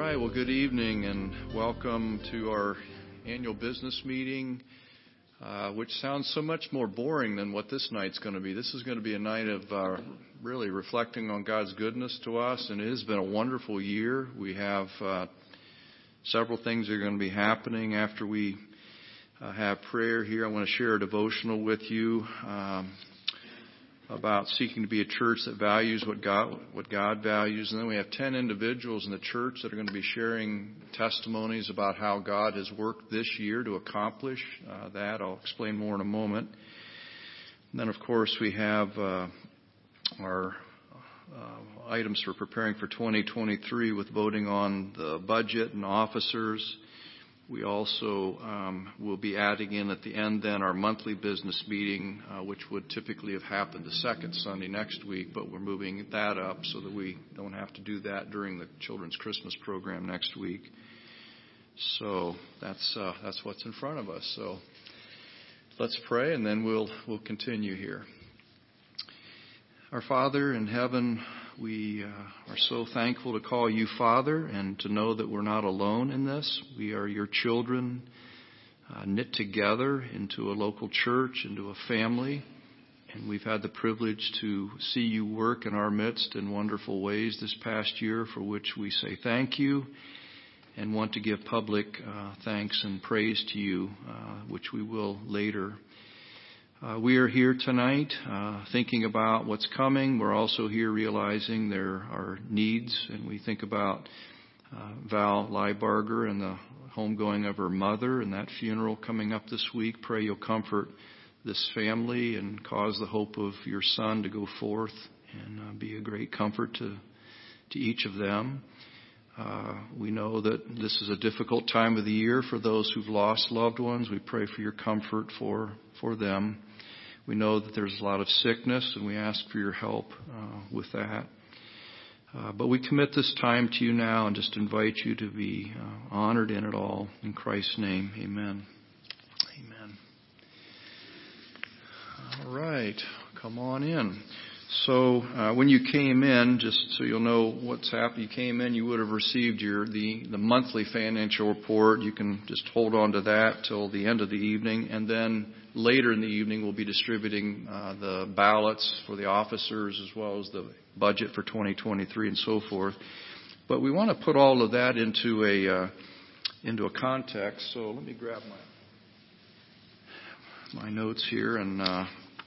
right, well, good evening and welcome to our annual business meeting, which sounds so much more boring than what this night's going to be. This is going to be a night of really reflecting on God's goodness to us, and it has been a wonderful year. We have several things that are going to be happening after we have prayer here. I want to share a devotional with you about seeking to be a church that values what God values. And then we have 10 individuals in the church that are going to be sharing testimonies about how God has worked this year to accomplish that. I'll explain more in a moment. And then, of course, we have our items for preparing for 2023 with voting on the budget and officers. We also will be adding in at the end then our monthly business meeting, which would typically have happened the second Sunday next week, but we're moving that up so that we don't have to do that during the children's Christmas program next week. So that's what's in front of us. So let's pray and then we'll continue here. Our Father in heaven, we are so thankful to call you Father and to know that we're not alone in this. We are your children knit together into a local church, into a family. And we've had the privilege to see you work in our midst in wonderful ways this past year, for which we say thank you and want to give public thanks and praise to you, which we will later. We are here tonight thinking about what's coming. We're also here realizing there are needs, and we think about Val Liebarger and the homegoing of her mother and that funeral coming up this week. Pray you'll comfort this family and cause the hope of your son to go forth and be a great comfort to each of them. We know that this is a difficult time of the year for those who've lost loved ones. We pray for your comfort for them. We know that there's a lot of sickness, and we ask for your help with that. But we commit this time to you now and just invite you to be honored in it all. In Christ's name, amen. Amen. All right, come on in. So when you came in, just so you'll know what's happened, you came in, you would have received the monthly financial report. You can just hold on to that till the end of the evening. And then later in the evening, we'll be distributing the ballots for the officers as well as the budget for 2023 and so forth. But we want to put all of that into a context. So let me grab my notes here and...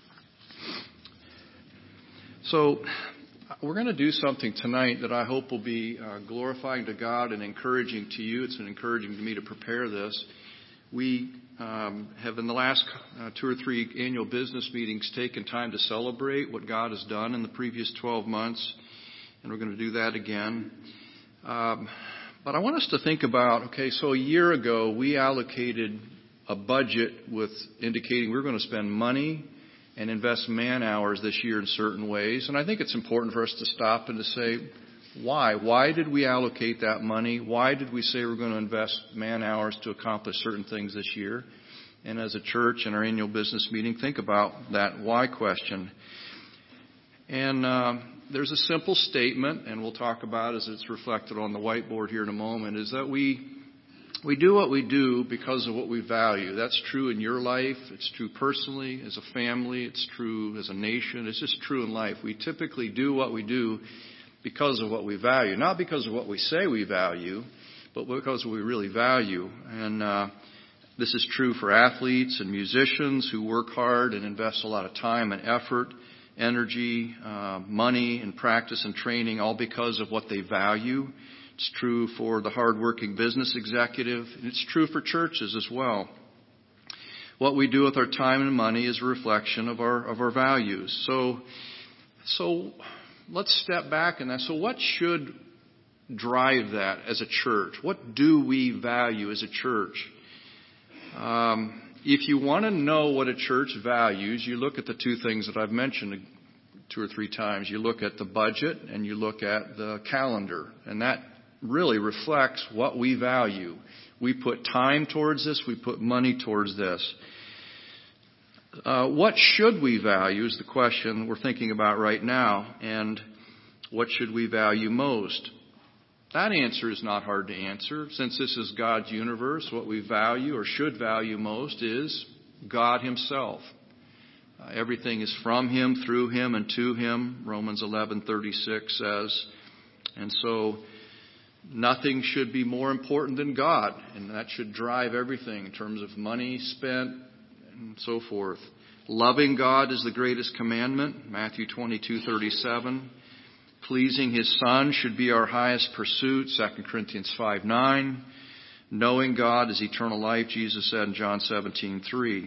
So we're going to do something tonight that I hope will be glorifying to God and encouraging to you. It's been encouraging to me to prepare this. We have in the last 2 or 3 annual business meetings taken time to celebrate what God has done in the previous 12 months, and we're going to do that again. But I want us to think about, so a year ago we allocated a budget with indicating we're going to spend money and invest man hours this year in certain ways. And I think it's important for us to stop and to say, why? Why did we allocate that money? Why did we say we're going to invest man hours to accomplish certain things this year? And as a church in our annual business meeting, think about that why question. And there's a simple statement, and we'll talk about as it's reflected on the whiteboard here in a moment, is that we do what we do because of what we value. That's true in your life. It's true personally, as a family. It's true as a nation. It's just true in life. We typically do what we do because of what we value. Not because of what we say we value, but because we really value. And this is true for athletes and musicians who work hard and invest a lot of time and effort, energy, money, and practice and training, all because of what they value. It's true for the hardworking business executive, and it's true for churches as well. What we do with our time and money is a reflection of our values. So let's step back in that. So what should drive that as a church? What do we value as a church? If you want to know what a church values, you look at the 2 things that I've mentioned 2 or 3 times. You look at the budget and you look at the calendar, and that really reflects what we value. We put time towards this. We put money towards this. What should we value is the question we're thinking about right now, and what should we value most? That answer is not hard to answer. Since this is God's universe, what we value or should value most is God Himself. Everything is from Him, through Him, and to Him, Romans 11:36 says. And so nothing should be more important than God, and that should drive everything in terms of money spent and so forth. Loving God is the greatest commandment, Matthew 22:37. Pleasing His Son should be our highest pursuit, 2 Corinthians 5:9. Knowing God is eternal life, Jesus said in John 17:3.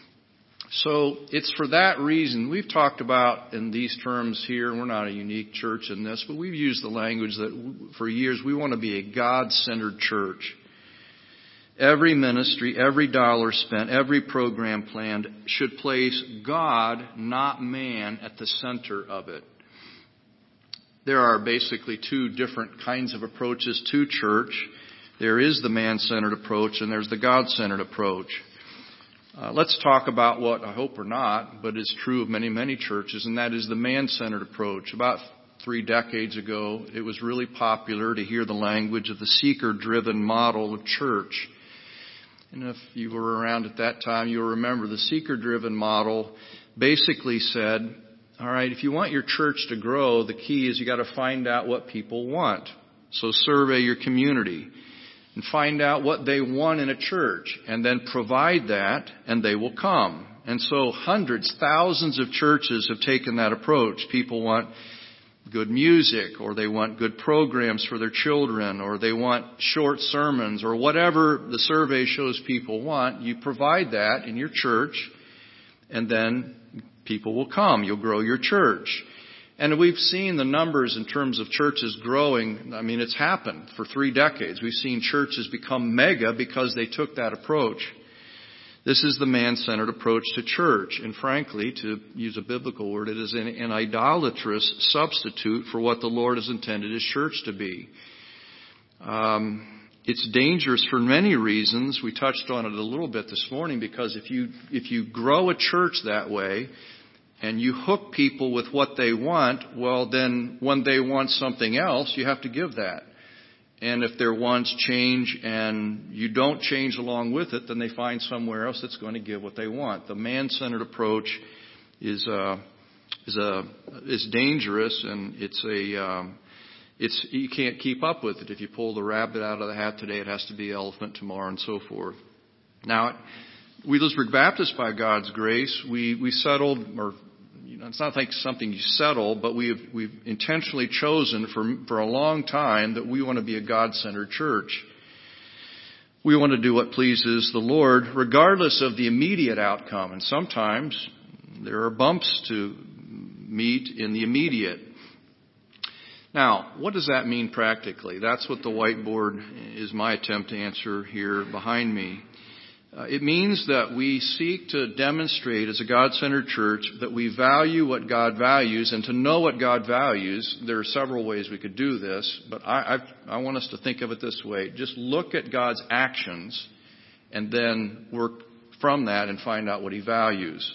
So it's for that reason we've talked about in these terms here, and we're not a unique church in this, but we've used the language that for years we want to be a God-centered church. Every ministry, every dollar spent, every program planned should place God, not man, at the center of it. There are basically two different kinds of approaches to church. There is the man-centered approach and there's the God-centered approach. Let's talk about what I hope or not, but is true of many, many churches, and that is the man-centered approach. About 3 decades ago, it was really popular to hear the language of the seeker-driven model of church. And if you were around at that time, you'll remember the seeker-driven model basically said, all right, if you want your church to grow, the key is you got to find out what people want. So survey your community and find out what they want in a church and then provide that and they will come. And so hundreds, thousands of churches have taken that approach. People want good music, or they want good programs for their children, or they want short sermons, or whatever the survey shows people want. You provide that in your church and then people will come. You'll grow your church. And we've seen the numbers in terms of churches growing. I mean, it's happened for 3 decades. We've seen churches become mega because they took that approach. This is the man-centered approach to church. And frankly, to use a biblical word, it is an idolatrous substitute for what the Lord has intended His church to be. It's dangerous for many reasons. We touched on it a little bit this morning, because if you grow a church that way and you hook people with what they want, well then when they want something else, you have to give that. And if their wants change and you don't change along with it, then they find somewhere else that's going to give what they want. The man-centered approach is dangerous, and you can't keep up with it. If you pull the rabbit out of the hat today, it has to be elephant tomorrow, and so forth. Now, at Wheelersburg Baptist, by God's grace, we settled, or it's not like something you settle, but we've intentionally chosen for a long time that we want to be a God-centered church. We want to do what pleases the Lord, regardless of the immediate outcome. And sometimes there are bumps to meet in the immediate. Now, what does that mean practically? That's what the whiteboard is my attempt to answer here behind me. It means that we seek to demonstrate as a God-centered church that we value what God values, and to know what God values, there are several ways we could do this, but I want us to think of it this way. Just look at God's actions and then work from that and find out what He values.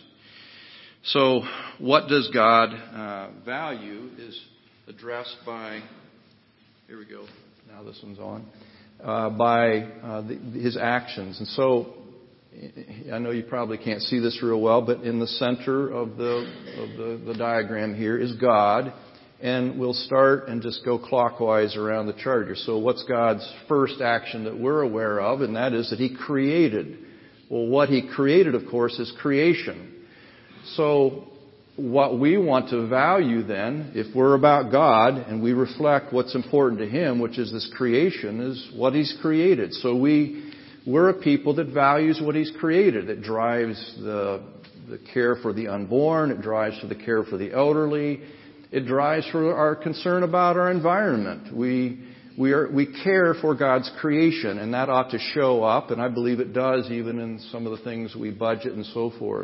So what does God value is addressed by, here we go, now this one's on, by His actions. And so I know you probably can't see this real well, but in the center of the diagram here is God. And we'll start and just go clockwise around the chart here. So what's God's first action that we're aware of? And that is that He created. Well, what He created, of course, is creation. So what we want to value then, if we're about God and we reflect what's important to Him, which is this creation, is what He's created. So we're a people that values what He's created. It drives the care for the unborn. It drives for the care for the elderly. It drives for our concern about our environment. We care for God's creation, and that ought to show up, and I believe it does even in some of the things we budget and so forth.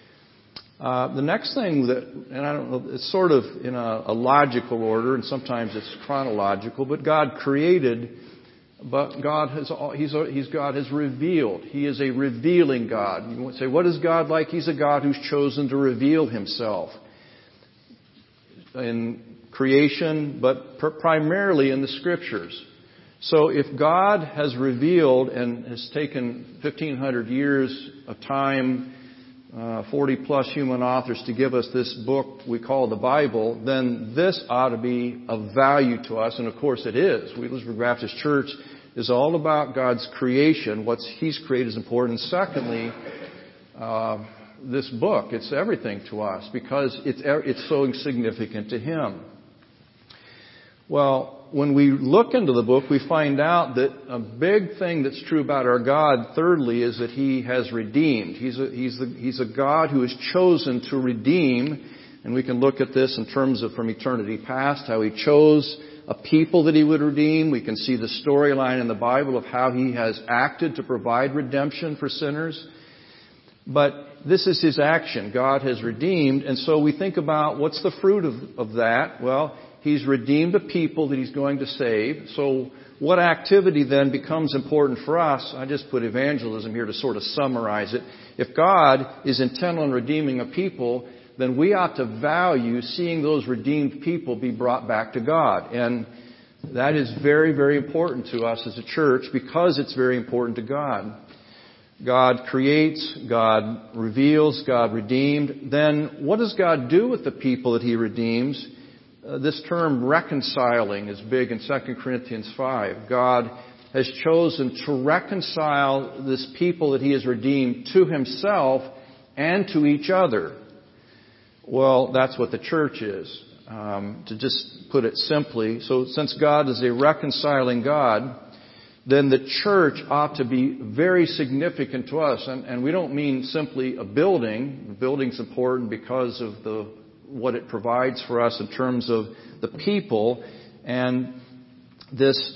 The next thing that, and I don't know, it's sort of in a logical order, and sometimes it's chronological, but God created. But God has revealed. He is a revealing God. You would say, what is God like? He's a God who's chosen to reveal Himself in creation, but primarily in the Scriptures. So if God has revealed and has taken 1,500 years of time, 40 plus human authors to give us this book we call the Bible, then this ought to be of value to us. And of course it is. Wheelersburg Baptist Church is all about God's creation. What He's created is important. And secondly, this book, it's everything to us because it's so significant to Him. Well, when we look into the book, we find out that a big thing that's true about our God, thirdly, is that He has redeemed. He's a God who has chosen to redeem, and we can look at this in terms of from eternity past, how He chose a people that He would redeem. We can see the storyline in the Bible of how He has acted to provide redemption for sinners. But this is His action. God has redeemed, and so we think about what's the fruit of that? Well, He's redeemed a people that He's going to save. So what activity then becomes important for us? I just put evangelism here to sort of summarize it. If God is intent on redeeming a people, then we ought to value seeing those redeemed people be brought back to God. And that is very, very important to us as a church because it's very important to God. God creates, God reveals, God redeemed. Then what does God do with the people that He redeems? This term reconciling is big in 2 Corinthians 5. God has chosen to reconcile this people that He has redeemed to Himself and to each other. Well, that's what the church is, to just put it simply. So since God is a reconciling God, then the church ought to be very significant to us. And we don't mean simply a building. The building's important because of what it provides for us in terms of the people and this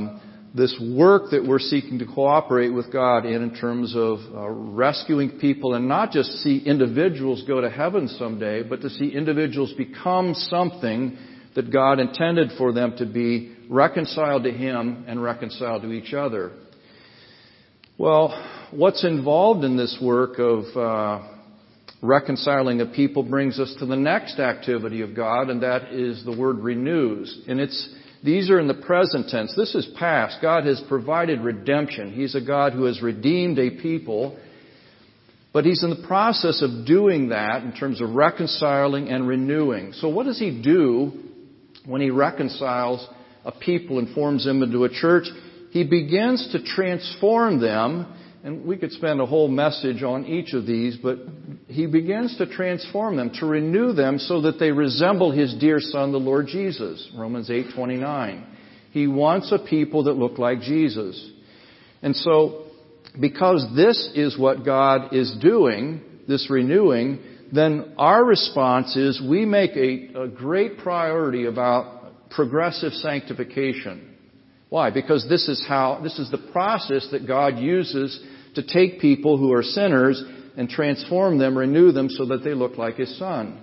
work that we're seeking to cooperate with God in terms of rescuing people, and not just see individuals go to heaven someday, but to see individuals become something that God intended for them to be, reconciled to Him and reconciled to each other. Well, what's involved in this work of reconciling a people brings us to the next activity of God, and that is the word renews. And these are in the present tense. This is past. God has provided redemption. He's a God who has redeemed a people, but He's in the process of doing that in terms of reconciling and renewing. So what does He do when He reconciles a people and forms them into a church? He begins to transform them. And we could spend a whole message on each of these, but He begins to transform them, to renew them so that they resemble His dear Son, the Lord Jesus. Romans 8:29. He wants a people that look like Jesus. And so, because this is what God is doing, this renewing, then our response is we make a great priority about progressive sanctification. Why? Because this is the process that God uses to take people who are sinners and transform them, renew them so that they look like His Son.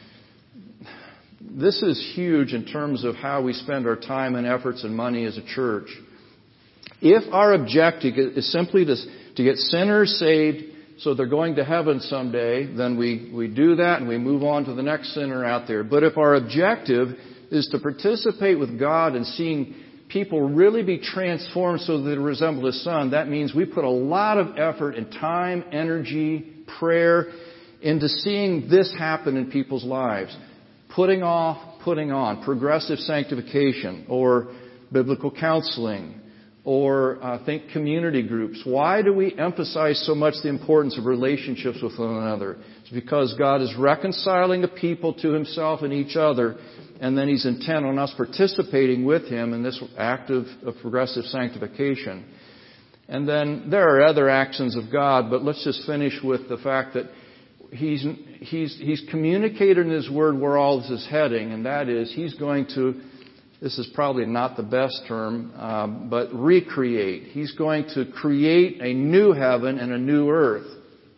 This is huge in terms of how we spend our time and efforts and money as a church. If our objective is simply to get sinners saved so they're going to heaven someday, then we do that and we move on to the next sinner out there. But if our objective is to participate with God in seeing people really be transformed so that they resemble His Son, that means we put a lot of effort and time, energy, prayer into seeing this happen in people's lives. Putting off, putting on, progressive sanctification, or biblical counseling, or think community groups. Why do we emphasize so much the importance of relationships with one another? It's because God is reconciling a people to Himself and each other, and then He's intent on us participating with Him in this act of progressive sanctification. And then there are other actions of God, but let's just finish with the fact that He's communicated in His Word where all this is heading, and that is He's going to, this is probably not the best term, but recreate. He's going to create a new heaven and a new earth.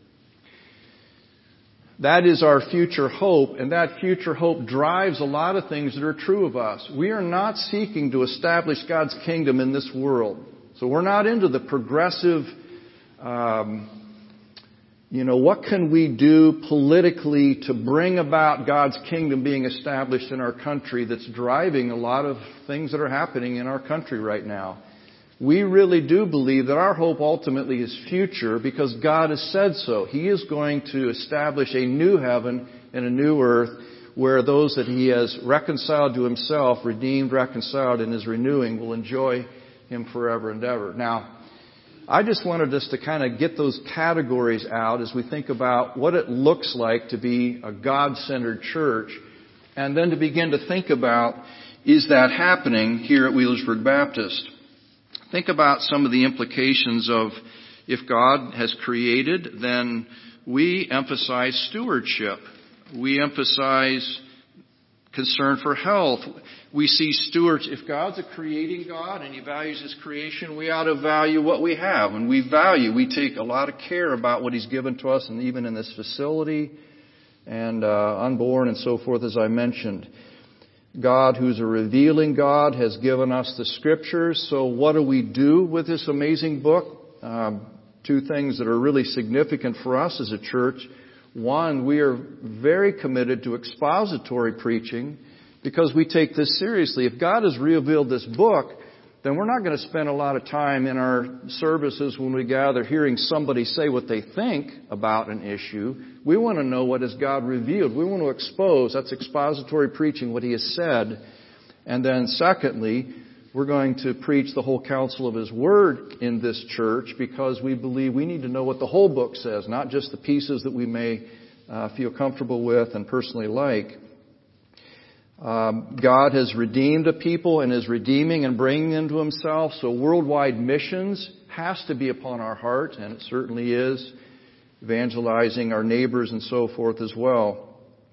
That is our future hope, and that future hope drives a lot of things that are true of us. We are not seeking to establish God's kingdom in this world. So we're not into the progressive, what can we do politically to bring about God's kingdom being established in our country that's driving a lot of things that are happening in our country right now. we really do believe that our hope ultimately is future because God has said so. He is going to establish a new heaven and a new earth where those that He has reconciled to Himself, redeemed, reconciled, and is renewing will enjoy Him forever and ever. Now, I just wanted us to kind of get those categories out as we think about what it looks like to be a God-centered church, and then to begin to think about, is that happening here at Wheelersburg Baptist? Think about some of the implications of if God has created, then we emphasize stewardship. We emphasize concern for health. We see stewards. If God's a creating God and He values His creation, we ought to value what we have. And we take a lot of care about what He's given to us, and even in this facility and unborn and so forth, as I mentioned. God, who's a revealing God, has given us the Scriptures. So what do we do with this amazing book? Two things that are really significant for us as a church. One, we are very committed to expository preaching because we take this seriously. If God has revealed this book, then we're not going to spend a lot of time in our services when we gather hearing somebody say what they think about an issue. We want to know what has God revealed. We want to expose, that's expository preaching, what He has said. And then secondly, we're going to preach the whole counsel of His Word in this church because we believe we need to know what the whole book says, not just the pieces that we may feel comfortable with and personally like. God has redeemed a people and is redeeming and bringing them to Himself. So worldwide missions has to be upon our heart, and it certainly is. Evangelizing our neighbors and so forth as well.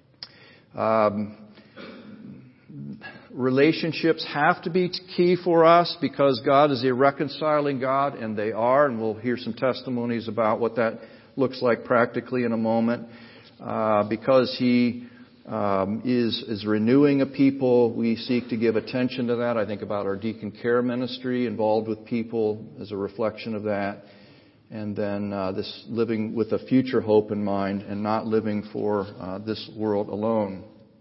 Relationships have to be key for us because God is a reconciling God, and they are, and we'll hear some testimonies about what that looks like practically in a moment. Because He is renewing a people, we seek to give attention to that. I think about our deacon care ministry involved with people as a reflection of that. And then this living with a future hope in mind and not living for this world alone.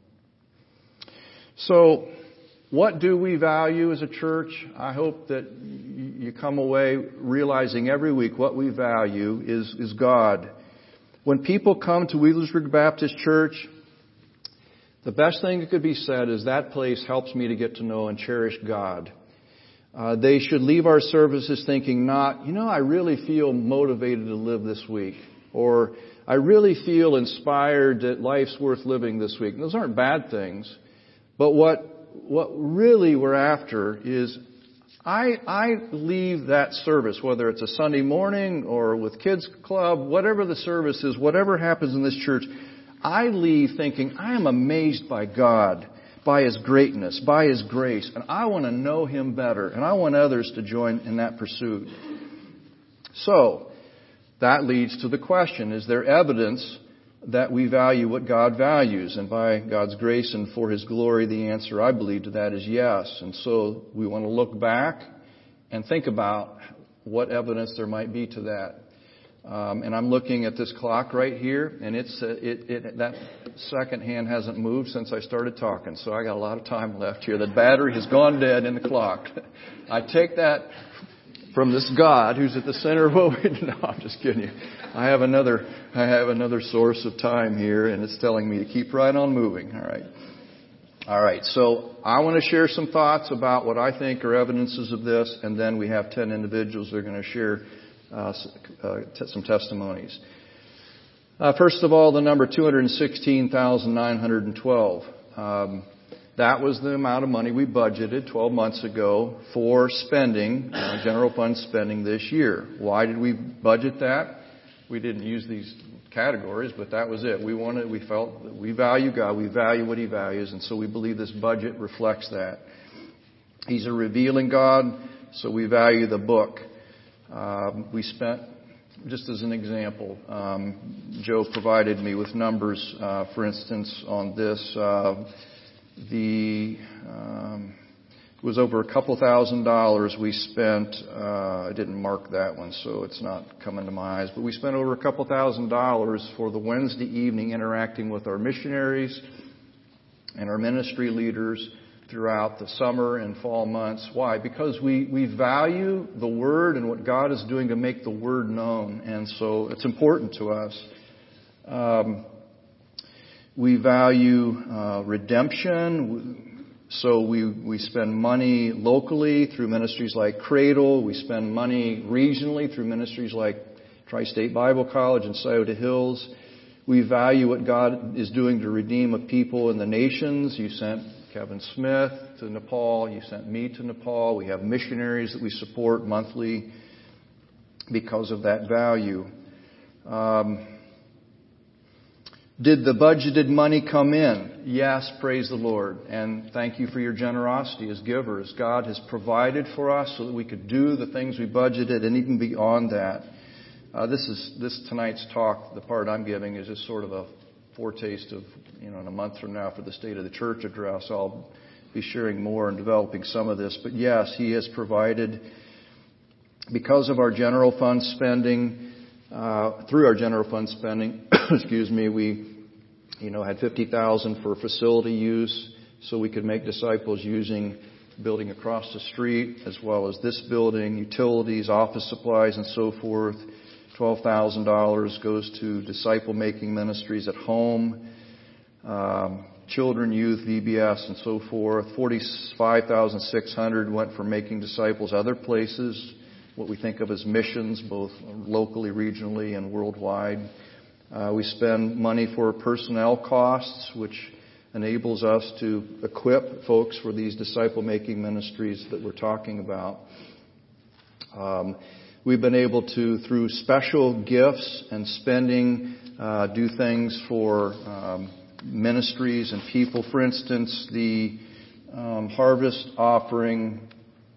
So, what do we value as a church? I hope that you come away realizing every week what we value is God. When people come to Wheelersburg Baptist Church, the best thing that could be said is that place helps me to get to know and cherish God. They should leave our services thinking not, I really feel motivated to live this week. Or, I really feel inspired that life's worth living this week. And those aren't bad things. But what really we're after is I leave that service, whether it's a Sunday morning or with kids club, whatever the service is, whatever happens in this church, I leave thinking I am amazed by God, by His greatness, by His grace, and I want to know Him better, and I want others to join in that pursuit. So, that leads to the question, is there evidence that we value what God values? And by God's grace and for His glory, the answer, I believe, to that is yes. And so we want to look back and think about what evidence there might be to that. And I'm looking at this clock right here, and that second hand hasn't moved since I started talking, so I got a lot of time left here. The battery has gone dead in the clock. I take that from this God who's at the center of what we do. No, I'm just kidding you. I have another source of time here, and it's telling me to keep right on moving. All right. So I want to share some thoughts about what I think are evidences of this, and then we have 10 individuals that are going to share some testimonies. First of all, the number 216,912. That was the amount of money we budgeted 12 months ago for spending, general fund spending this year. Why did we budget that? We didn't use these categories, but that was it. We felt that we value God, we value what He values, and so we believe this budget reflects that. He's a revealing God, so we value the book. We spent, just as an example, Joe provided me with numbers, for instance, on this. It was over a couple $1,000 we spent. I didn't mark that one, so it's not coming to my eyes. But we spent over a couple $1,000 for the Wednesday evening interacting with our missionaries and our ministry leaders throughout the summer and fall months. Why? Because we value the Word and what God is doing to make the Word known. And so it's important to us. We value redemption. So we spend money locally through ministries like Cradle. We spend money regionally through ministries like Tri-State Bible College and Scioto Hills. We value what God is doing to redeem a people in the nations. You sent Kevin Smith to Nepal. You sent me to Nepal. We have missionaries that we support monthly because of that value. Did the budgeted money come in? Yes, praise the Lord. And thank you for your generosity as givers. God has provided for us so that we could do the things we budgeted and even beyond that. This tonight's talk, the part I'm giving, is just sort of a foretaste of, in a month from now for the State of the Church address. I'll be sharing more and developing some of this. But yes, He has provided because of our general fund spending, through our general fund spending, excuse me, we, had $50,000 for facility use so we could make disciples using building across the street as well as this building, utilities, office supplies, and so forth. $12,000 goes to disciple-making ministries at home, children, youth, VBS, and so forth. $45,600 went for making disciples other places, what we think of as missions, both locally, regionally, and worldwide. We spend money for personnel costs, which enables us to equip folks for these disciple-making ministries that we're talking about. We've been able to, through special gifts and spending, do things for ministries and people. For instance, the harvest offering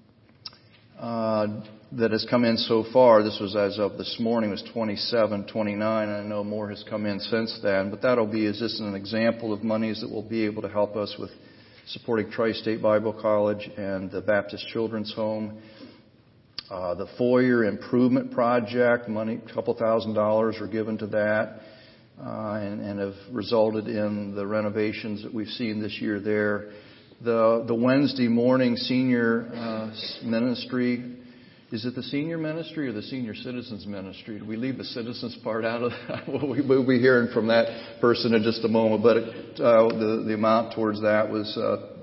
that has come in so far, this was as of this morning, was $27.29, and I know more has come in since then. But that'll be as just an example of monies that will be able to help us with supporting Tri-State Bible College and the Baptist Children's Home. The foyer improvement project, money, a couple $1,000s were given to that, and have resulted in the renovations that we've seen this year there. The Wednesday morning senior ministry, is it the senior ministry or the senior citizens ministry? Do we leave the citizens part out of that? We'll be hearing from that person in just a moment, but the amount towards that was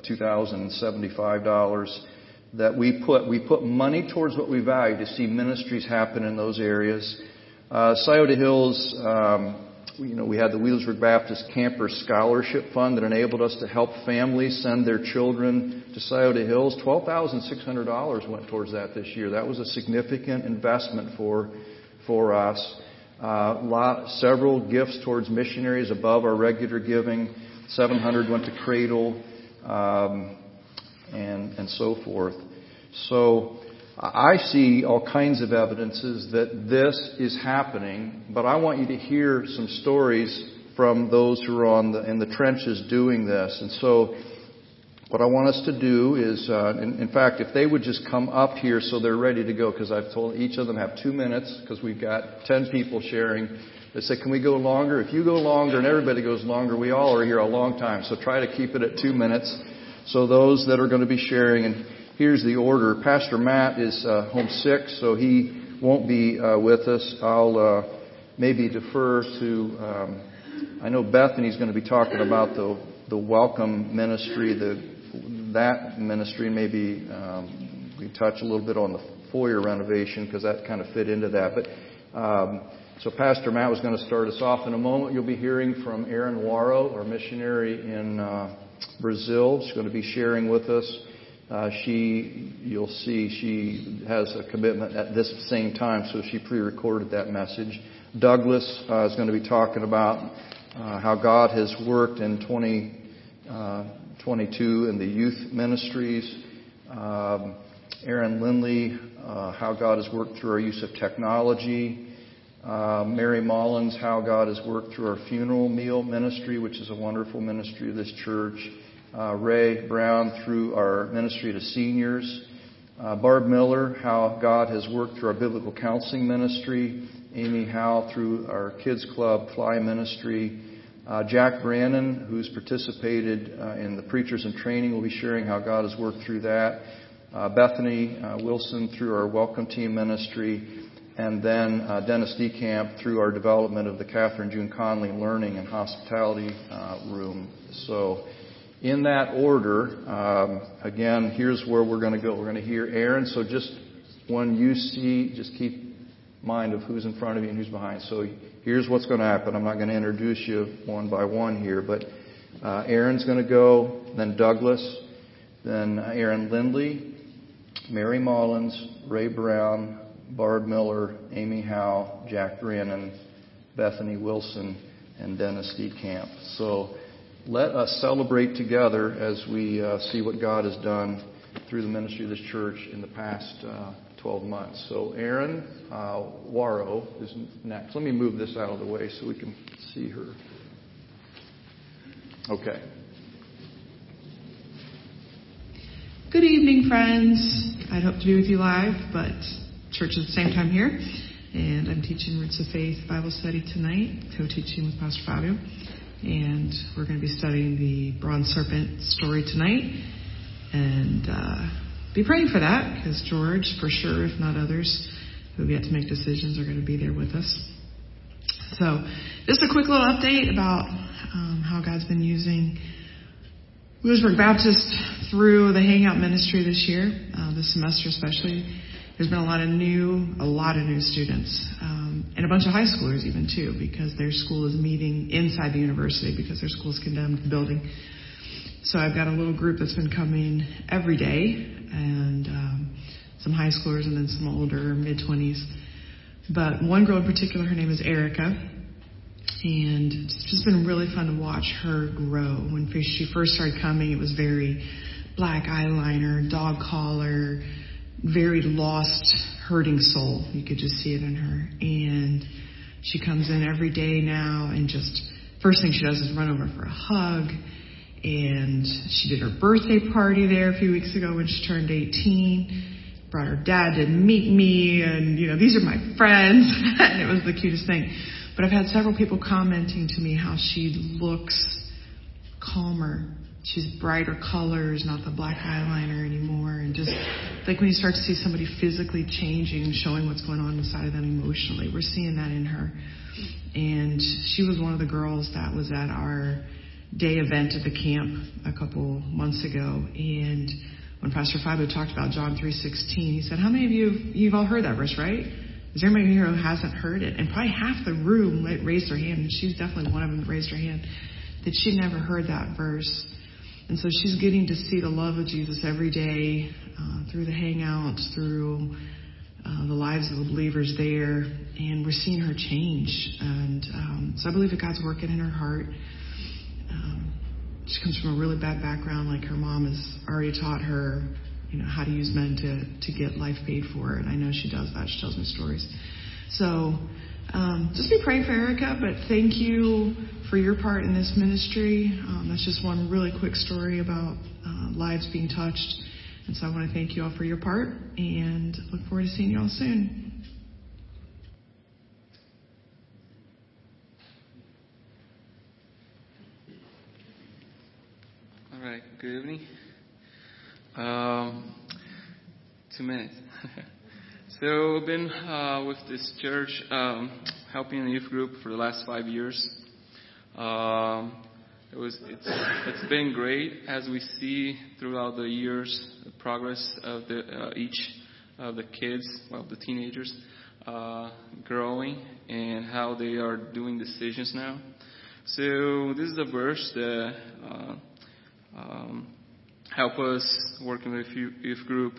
$2,075. That we put money towards what we value to see ministries happen in those areas. Scioto Hills, we had the Wheelersburg Baptist Camper Scholarship Fund that enabled us to help families send their children to Scioto Hills. $12,600 went towards that this year. That was a significant investment for us. Several gifts towards missionaries above our regular giving. $700 went to Cradle. And so forth. So I see all kinds of evidences that this is happening, but I want you to hear some stories from those who are in the trenches doing this. And so what I want us to do is, in fact, if they would just come up here so they're ready to go, because I've told each of them have 2 minutes, because we've got 10 people sharing. They say, can we go longer? If you go longer and everybody goes longer, we all are here a long time. So try to keep it at 2 minutes. So those that are going to be sharing, and here's the order. Pastor Matt is home sick, so he won't be with us. I'll maybe defer to, I know Bethany's going to be talking about the welcome ministry, that ministry, and maybe we touch a little bit on the foyer renovation because that kind of fit into that. But so Pastor Matt was going to start us off. In a moment, you'll be hearing from Erin Waro, our missionary in Brazil. She's going to be sharing with us. You'll see she has a commitment at this same time, so she pre-recorded that message. Douglas is going to be talking about how God has worked in 2022 in the youth ministries. Aaron Lindley, how God has worked through our use of technology. Mary Mullins, how God has worked through our funeral meal ministry, which is a wonderful ministry of this church. Ray Brown through our ministry to seniors. Barb Miller, how God has worked through our biblical counseling ministry. Amy Howe through our kids club fly ministry. Jack Brannon, who's participated in the Preachers in Training, will be sharing how God has worked through that. Bethany Wilson through our Welcome Team ministry. And then Dennis DeCamp through our development of the Catherine June Conley Learning and Hospitality Room. So in that order, again, here's where we're going to go. We're going to hear Aaron. So just when you see, just keep mind of who's in front of you and who's behind. So here's what's going to happen. I'm not going to introduce you one by one here, but Aaron's going to go, then Douglas, then Aaron Lindley, Mary Mullins, Ray Brown, Barb Miller, Amy Howe, Jack Brannon, Bethany Wilson, and Dennis DeCamp. So let us celebrate together as we see what God has done through the ministry of this church in the past 12 months. So Aaron Warrow is next. Let me move this out of the way so we can see her. Okay. Good evening, friends. I'd hope to be with you live, but church at the same time here. And I'm teaching Roots of Faith Bible study tonight, co-teaching with Pastor Fabio. And we're going to be studying the bronze serpent story tonight. And be praying for that, because George, for sure, if not others who have yet to make decisions, are going to be there with us. So just a quick little update about how God's been using Lewisburg Baptist through the Hangout ministry this year, this semester especially. There's been a lot of new students, and a bunch of high schoolers even too, because their school is meeting inside the university because their school is condemned building. So I've got a little group that's been coming every day, and some high schoolers and then some older, mid-20s. But one girl in particular, her name is Erica, and it's just been really fun to watch her grow. When she first started coming, it was very black eyeliner, dog collar, very lost, hurting soul. You could just see it in her. And she comes in every day now, and just first thing she does is run over for a hug. And she did her birthday party there a few weeks ago when she turned 18. Brought her dad to meet me, and these are my friends. And it was the cutest thing. But I've had several people commenting to me how she looks calmer. She's brighter colors, not the black eyeliner anymore. And just like when you start to see somebody physically changing and showing what's going on inside of them emotionally, we're seeing that in her. And she was one of the girls that was at our day event at the camp a couple months ago. And when Pastor Fabio talked about John 3:16, he said, how many of you've all heard that verse, right? Is there anybody here who hasn't heard it? And probably half the room raised their hand, and she's definitely one of them that raised her hand, that she'd never heard that verse. And so she's getting to see the love of Jesus every day through the Hangouts, through the lives of the believers there, and we're seeing her change. And so I believe that God's working in her heart. She comes from a really bad background. Like her mom has already taught her, how to use men to get life paid for. And I know she does that. She tells me stories. So just be praying for Erica, but thank you for your part in this ministry. That's just one really quick story about lives being touched. And so I want to thank you all for your part and look forward to seeing you all soon. All right, good evening. 2 minutes. So I've been with this church helping in the youth group for the last 5 years. It's been great as we see throughout the years the progress of each of the kids, the teenagers, growing and how they are doing decisions now. So this is a verse that help us working with youth group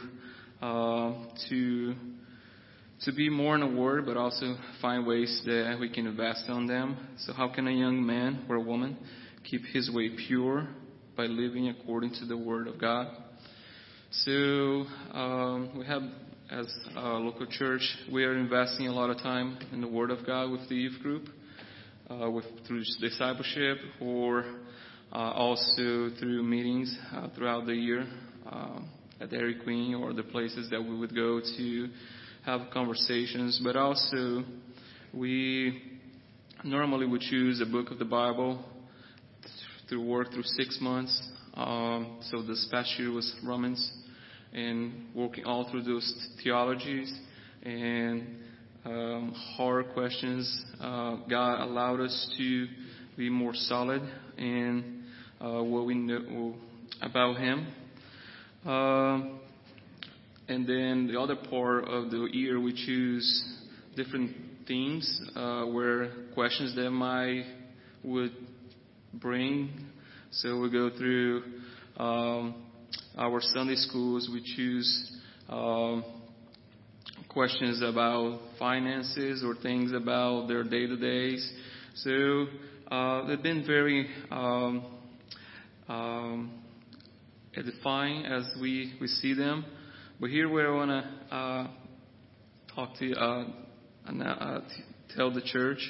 to be more in the Word, but also find ways that we can invest on them. So how can a young man or a woman keep his way pure by living according to the Word of God? So we have, as a local church, we are investing a lot of time in the Word of God with the youth group, through discipleship, or also through meetings throughout the year at Dairy Queen or the places that we would go to have conversations. But also we normally would choose a book of the Bible work through 6 months. So this past year was Romans, and working all through those theologies and hard questions. God allowed us to be more solid in what we know about Him. And then the other part of the year, we choose different themes where questions that would bring. So we go through our Sunday schools. We choose questions about finances or things about their day-to-days. So they've been very edifying as we see them. But here where I want to talk to you, tell the church,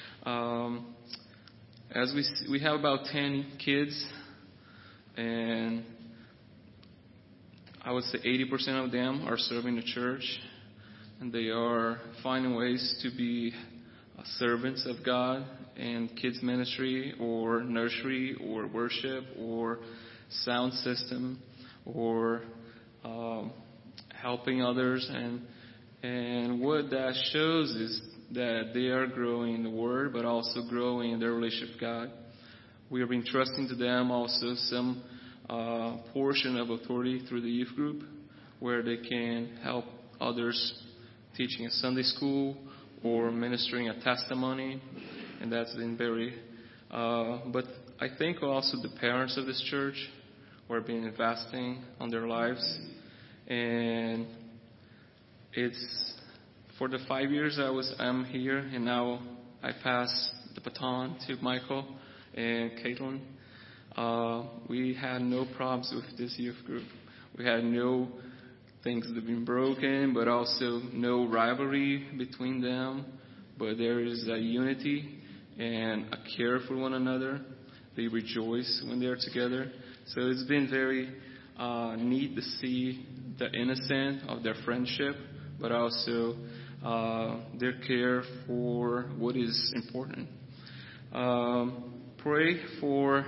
as we have about 10 kids, and I would say 80% of them are serving the church, and they are finding ways to be servants of God in kids ministry or nursery or worship or sound system or helping others, and what that shows is that they are growing in the Word, but also growing in their relationship with God. We are entrusting to them also some portion of authority through the youth group, where they can help others teaching a Sunday school or ministering a testimony, and that's been very. But I think also the parents of this church who have been investing on their lives. And it's for the 5 years I'm here, and now I pass the baton to Michael and Caitlin. We had no problems with this youth group. We had no things that have been broken, but also no rivalry between them. But there is a unity and a care for one another. They rejoice when they're together. So it's been very neat to see the innocence of their friendship, but also their care for what is important. Pray for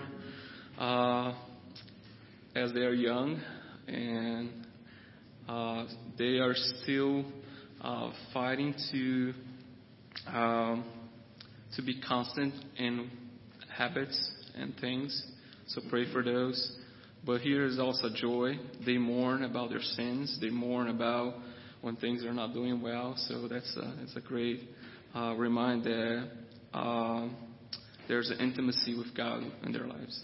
as they are young, and they are still fighting to be constant in habits and things. So pray for those. But here is also joy. They mourn about their sins. They mourn about when things are not doing well. So it's a great reminder that there's an intimacy with God in their lives.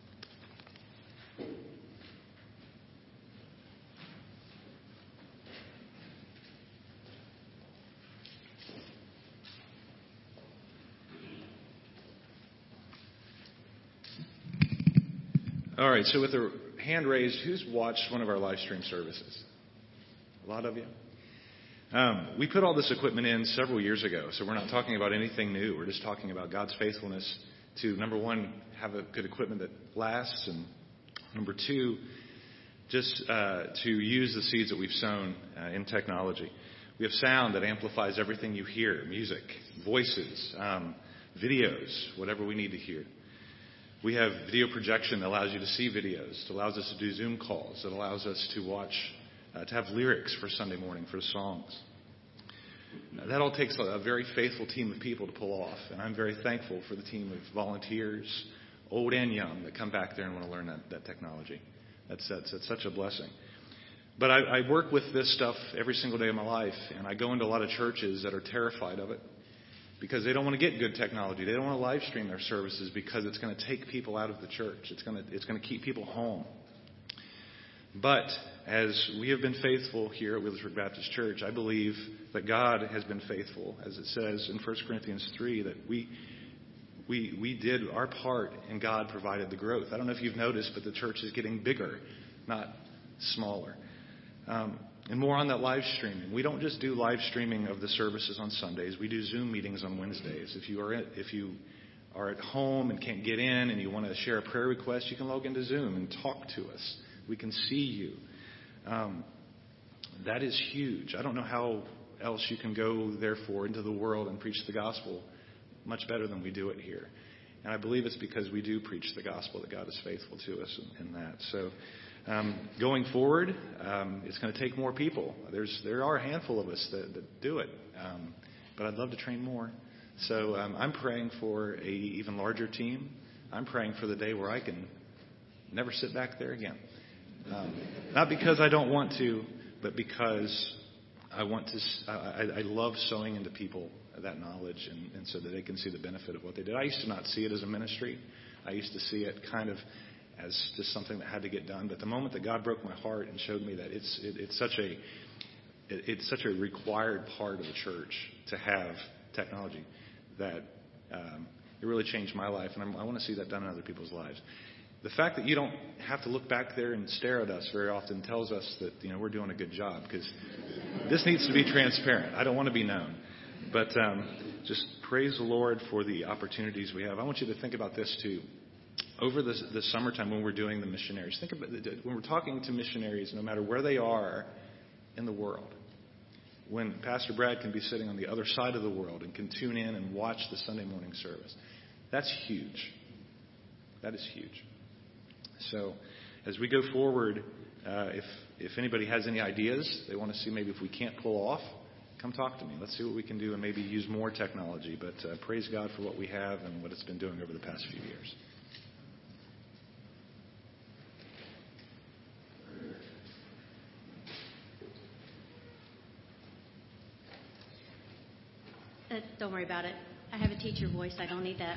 All right, so with the hand raised, who's watched one of our live stream services? A lot of you? We put all this equipment in several years ago, so we're not talking about anything new. We're just talking about God's faithfulness to, number one, have a good equipment that lasts, and number two, just to use the seeds that we've sown in technology. We have sound that amplifies everything you hear, music, voices, videos, whatever we need to hear. We have video projection that allows you to see videos. It allows us to do Zoom calls. It allows us to watch, to have lyrics for Sunday morning for songs. That all takes a very faithful team of people to pull off. And I'm very thankful for the team of volunteers, old and young, that come back there and want to learn that technology. That's such a blessing. But I work with this stuff every single day of my life, and I go into a lot of churches that are terrified of it, because they don't want to get good technology. They don't want to live stream their services because it's going to take people out of the church. It's going to keep people home. But as we have been faithful here at Wheelersburg Baptist Church, I believe that God has been faithful, as it says in 1 Corinthians 3, that we did our part and God provided the growth. I don't know if you've noticed, but the church is getting bigger, not smaller. And more on that live streaming. We don't just do live streaming of the services on Sundays. We do Zoom meetings on Wednesdays. If you are at home and can't get in and you want to share a prayer request, you can log into Zoom and talk to us. We can see you. That is huge. I don't know how else you can go, therefore, into the world and preach the gospel much better than we do it here. And I believe it's because we do preach the gospel that God is faithful to us in that. So going forward, it's going to take more people. There are a handful of us that do it. But I'd love to train more. So I'm praying for a even larger team. I'm praying for the day where I can never sit back there again. Not because I don't want to, but because I want to. I love sowing into people that knowledge, and so that they can see the benefit of what they did. I used to not see it as a ministry. I used to see it kind of as just something that had to get done. But the moment that God broke my heart and showed me that it's such a required part of the church to have technology, that it really changed my life, and I want to see that done in other people's lives. The fact that you don't have to look back there and stare at us very often tells us that we're doing a good job, because this needs to be transparent. I don't want to be known, but just praise the Lord for the opportunities we have. I want you to think about this too. Over the summertime when we're doing the missionaries, think about when we're talking to missionaries, no matter where they are in the world. When Pastor Brad can be sitting on the other side of the world and can tune in and watch the Sunday morning service, that's huge. That is huge. So as we go forward, if anybody has any ideas, they want to see maybe if we can't pull off, come talk to me. Let's see what we can do and maybe use more technology. But praise God for what we have and what it's been doing over the past few years. Don't worry about it. I have a teacher voice. I don't need that.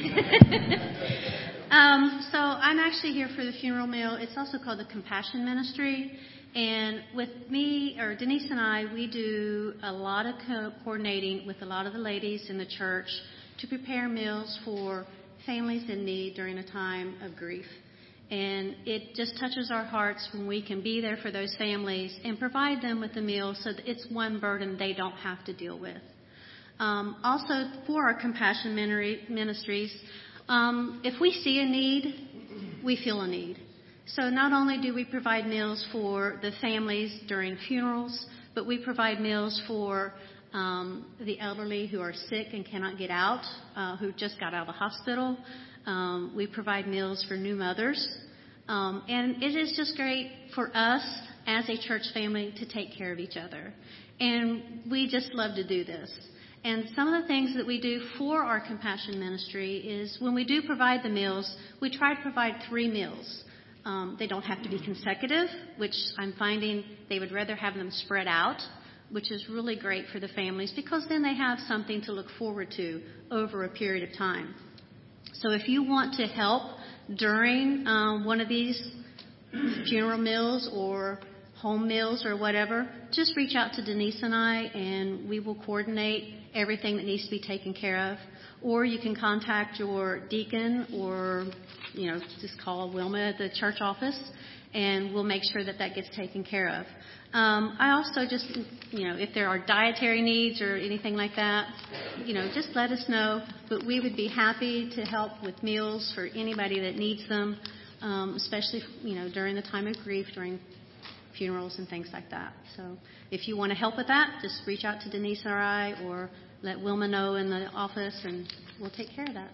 So I'm actually here for the funeral meal. It's also called the Compassion Ministry. And with me, or Denise and I, we do a lot of coordinating with a lot of the ladies in the church to prepare meals for families in need during a time of grief. And it just touches our hearts when we can be there for those families and provide them with the meal so that it's one burden they don't have to deal with. Also, for our Compassion Ministries, if we see a need, we feel a need. So not only do we provide meals for the families during funerals, but we provide meals for the elderly who are sick and cannot get out, who just got out of the hospital. We provide meals for new mothers. And it is just great for us as a church family to take care of each other. And we just love to do this. And some of the things that we do for our Compassion Ministry is when we do provide the meals, we try to provide 3 meals. They don't have to be consecutive, which I'm finding they would rather have them spread out, which is really great for the families because then they have something to look forward to over a period of time. So if you want to help during one of these funeral meals or home meals or whatever, just reach out to Denise and I, and we will coordinate everything that needs to be taken care of. Or you can contact your deacon or, just call Wilma at the church office, and we'll make sure that gets taken care of. I also just, if there are dietary needs or anything like that, just let us know. But we would be happy to help with meals for anybody that needs them, especially, during the time of grief, during funerals and things like that. So if you want to help with that, just reach out to Denise or I, or let Wilma know in the office, and we'll take care of that.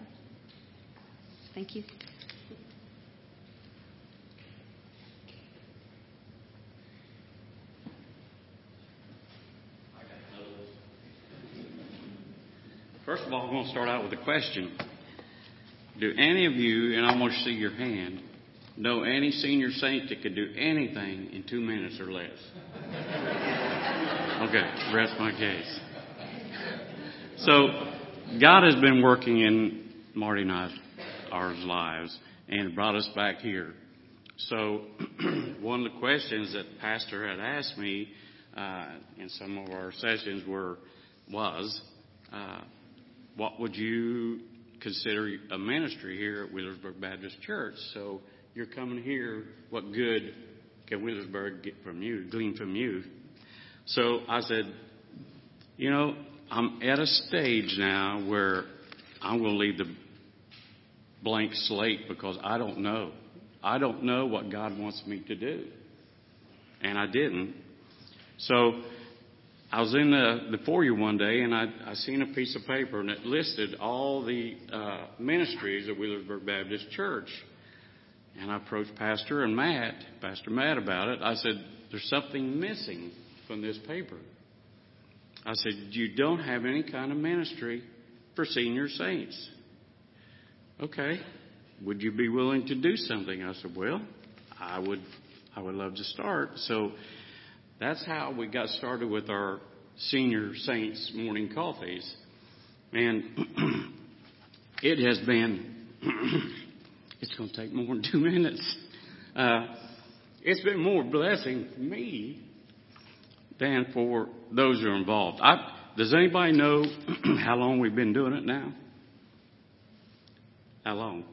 Thank you. First of all, I'm going to start out with a question. Do any of you, and I want to see your hand, know any senior saint that could do anything in 2 minutes or less? Okay, rest my case. So, God has been working in Marty and our lives and brought us back here. So, one of the questions that the pastor had asked me in some of our sessions was, what would you consider a ministry here at Wheelersburg Baptist Church? So you're coming here, what good can Wheelersburg glean from you? So I said, I'm at a stage now where I'm going to leave the blank slate because I don't know. I don't know what God wants me to do. And I didn't. So I was in the foyer one day, and I seen a piece of paper, and it listed all the ministries at Wheelersburg Baptist Church. And I approached Pastor Matt about it. I said, there's something missing from this paper. I said, you don't have any kind of ministry for senior saints. Okay. Would you be willing to do something? I said, well, I would love to start. So that's how we got started with our senior saints morning coffees. And it has been, it's going to take more than 2 minutes. It's been more blessing for me than for those who are involved. Does anybody know how long we've been doing it now? How long?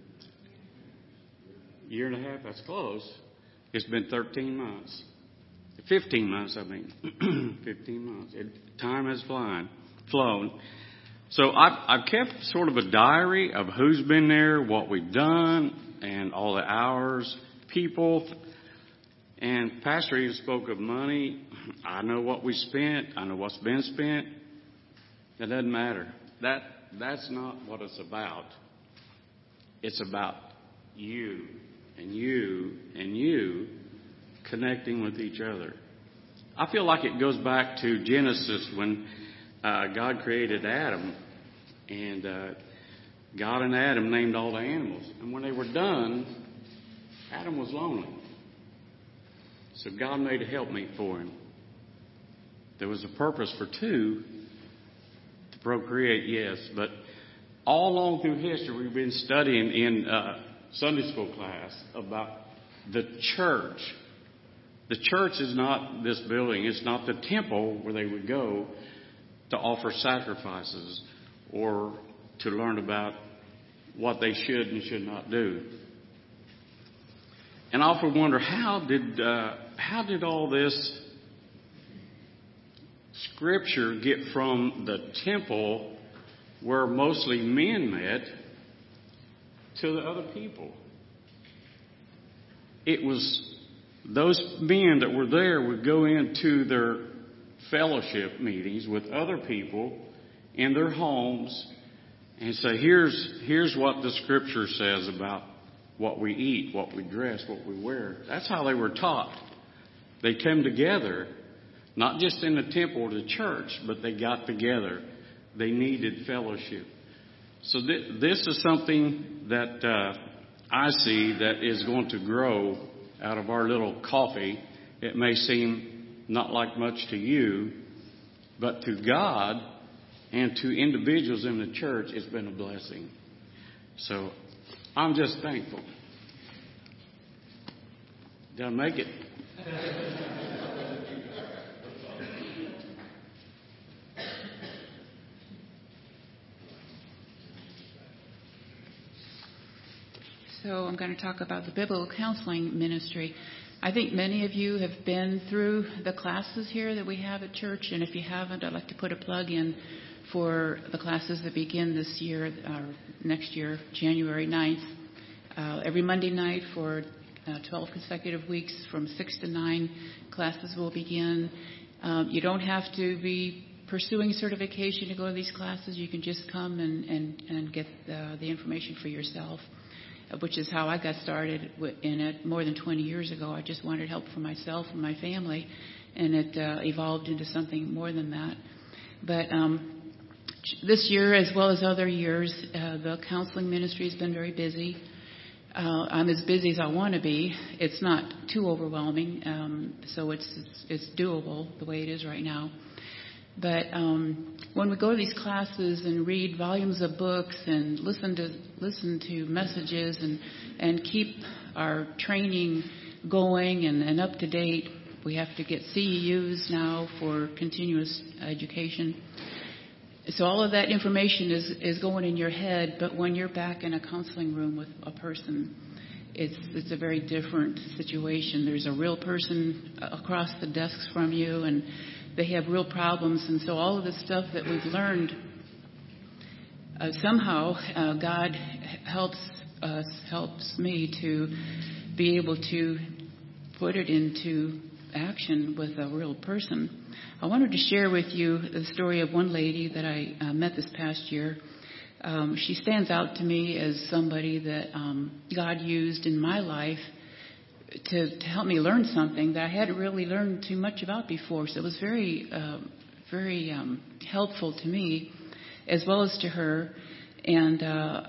Year and a half? That's close. It's been 13 months. 15 months, I mean. 15 months. Time has flown. So I've kept sort of a diary of who's been there, what we've done, and all the hours, people. And Pastor even spoke of money. I know what we spent. I know what's been spent. It doesn't matter. That's not what it's about. It's about you and you and you connecting with each other. I feel like it goes back to Genesis when God created Adam, and God and Adam named all the animals. And when they were done, Adam was lonely. So God made a helpmeet for him. There was a purpose for two to procreate, yes, but all along through history, we've been studying in Sunday school class about the church. The church is not this building. It's not the temple where they would go to offer sacrifices or to learn about what they should and should not do. And I often wonder, how did all this scripture get from the temple where mostly men met to the other people? It was those men that were there would go into their fellowship meetings with other people in their homes and say, here's what the scripture says about what we eat, what we dress, what we wear. That's how they were taught. They came together, not just in the temple or the church, but they got together. They needed fellowship. So this is something that I see that is going to grow out of our little coffee. It may seem not like much to you, but to God and to individuals in the church, it's been a blessing. So I'm just thankful. Did I make it? So I'm going to talk about the biblical counseling ministry. I think many of you have been through the classes here that we have at church, and if you haven't, I'd like to put a plug in for the classes that begin this year, or next year, January 9th. Every Monday night for 12 consecutive weeks from 6 to 9, classes will begin. You don't have to be pursuing certification to go to these classes. You can just come and get the information for yourself, which is how I got started in it more than 20 years ago. I just wanted help for myself and my family, and it evolved into something more than that. But this year, as well as other years, the counseling ministry has been very busy. I'm as busy as I want to be. It's not too overwhelming, so it's doable the way it is right now. But when we go to these classes and read volumes of books and listen to messages and keep our training going and up to date, we have to get CEUs now for continuous education. So all of that information is going in your head, but when you're back in a counseling room with a person, it's a very different situation. There's a real person across the desks from you, and they have real problems. And so all of the stuff that we've learned, somehow God helps me to be able to put it into action with a real person. I wanted to share with you the story of one lady that I met this past year. She stands out to me as somebody that God used in my life to help me learn something that I hadn't really learned too much about before. So it was very helpful to me as well as to her. And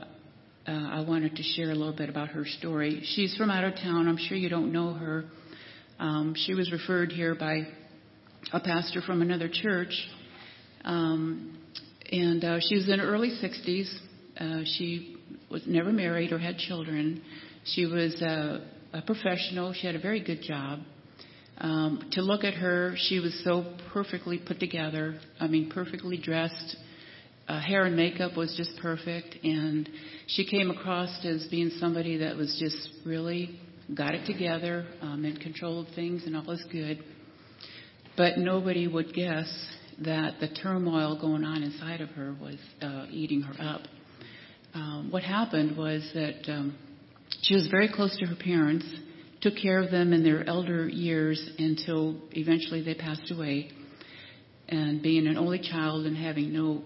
I wanted to share a little bit about her story. She's from out of town. I'm sure you don't know her. She was referred here by a pastor from another church. And she was in her early 60s. She was never married or had children. She was a professional. She had a very good job. To look at her, she was so perfectly put together. I mean, perfectly dressed. Hair and makeup was just perfect. And she came across as being somebody that was just really got it together, in control of things, and all was good. But nobody would guess that the turmoil going on inside of her was eating her up. What happened was that she was very close to her parents, took care of them in their elder years until eventually they passed away. And being an only child and having no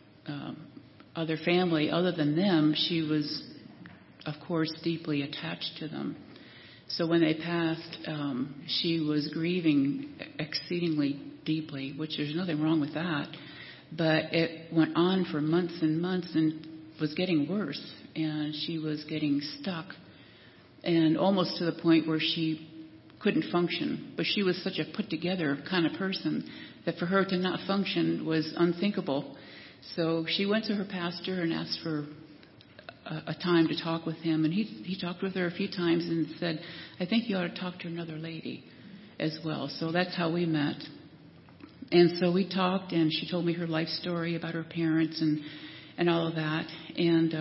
other family other than them, she was, of course, deeply attached to them. So when they passed, she was grieving exceedingly deeply, which there's nothing wrong with that. But it went on for months and months and was getting worse. And she was getting stuck and almost to the point where she couldn't function. But she was such a put-together kind of person that for her to not function was unthinkable. So she went to her pastor and asked for a time to talk with him. And he talked with her a few times and said, I think you ought to talk to another lady as well. So that's how we met. And so we talked, and she told me her life story about her parents and all of that. And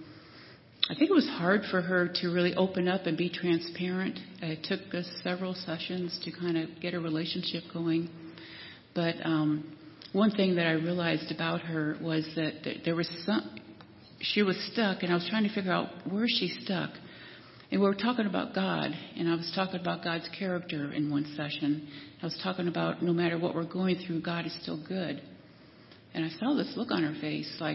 I think it was hard for her to really open up and be transparent. It took us several sessions to kind of get a relationship going. But one thing that I realized about her was that there was she was stuck, and I was trying to figure out where she stuck. And we were talking about God, and I was talking about God's character in one session. I was talking about no matter what we're going through, God is still good. And I saw this look on her face like,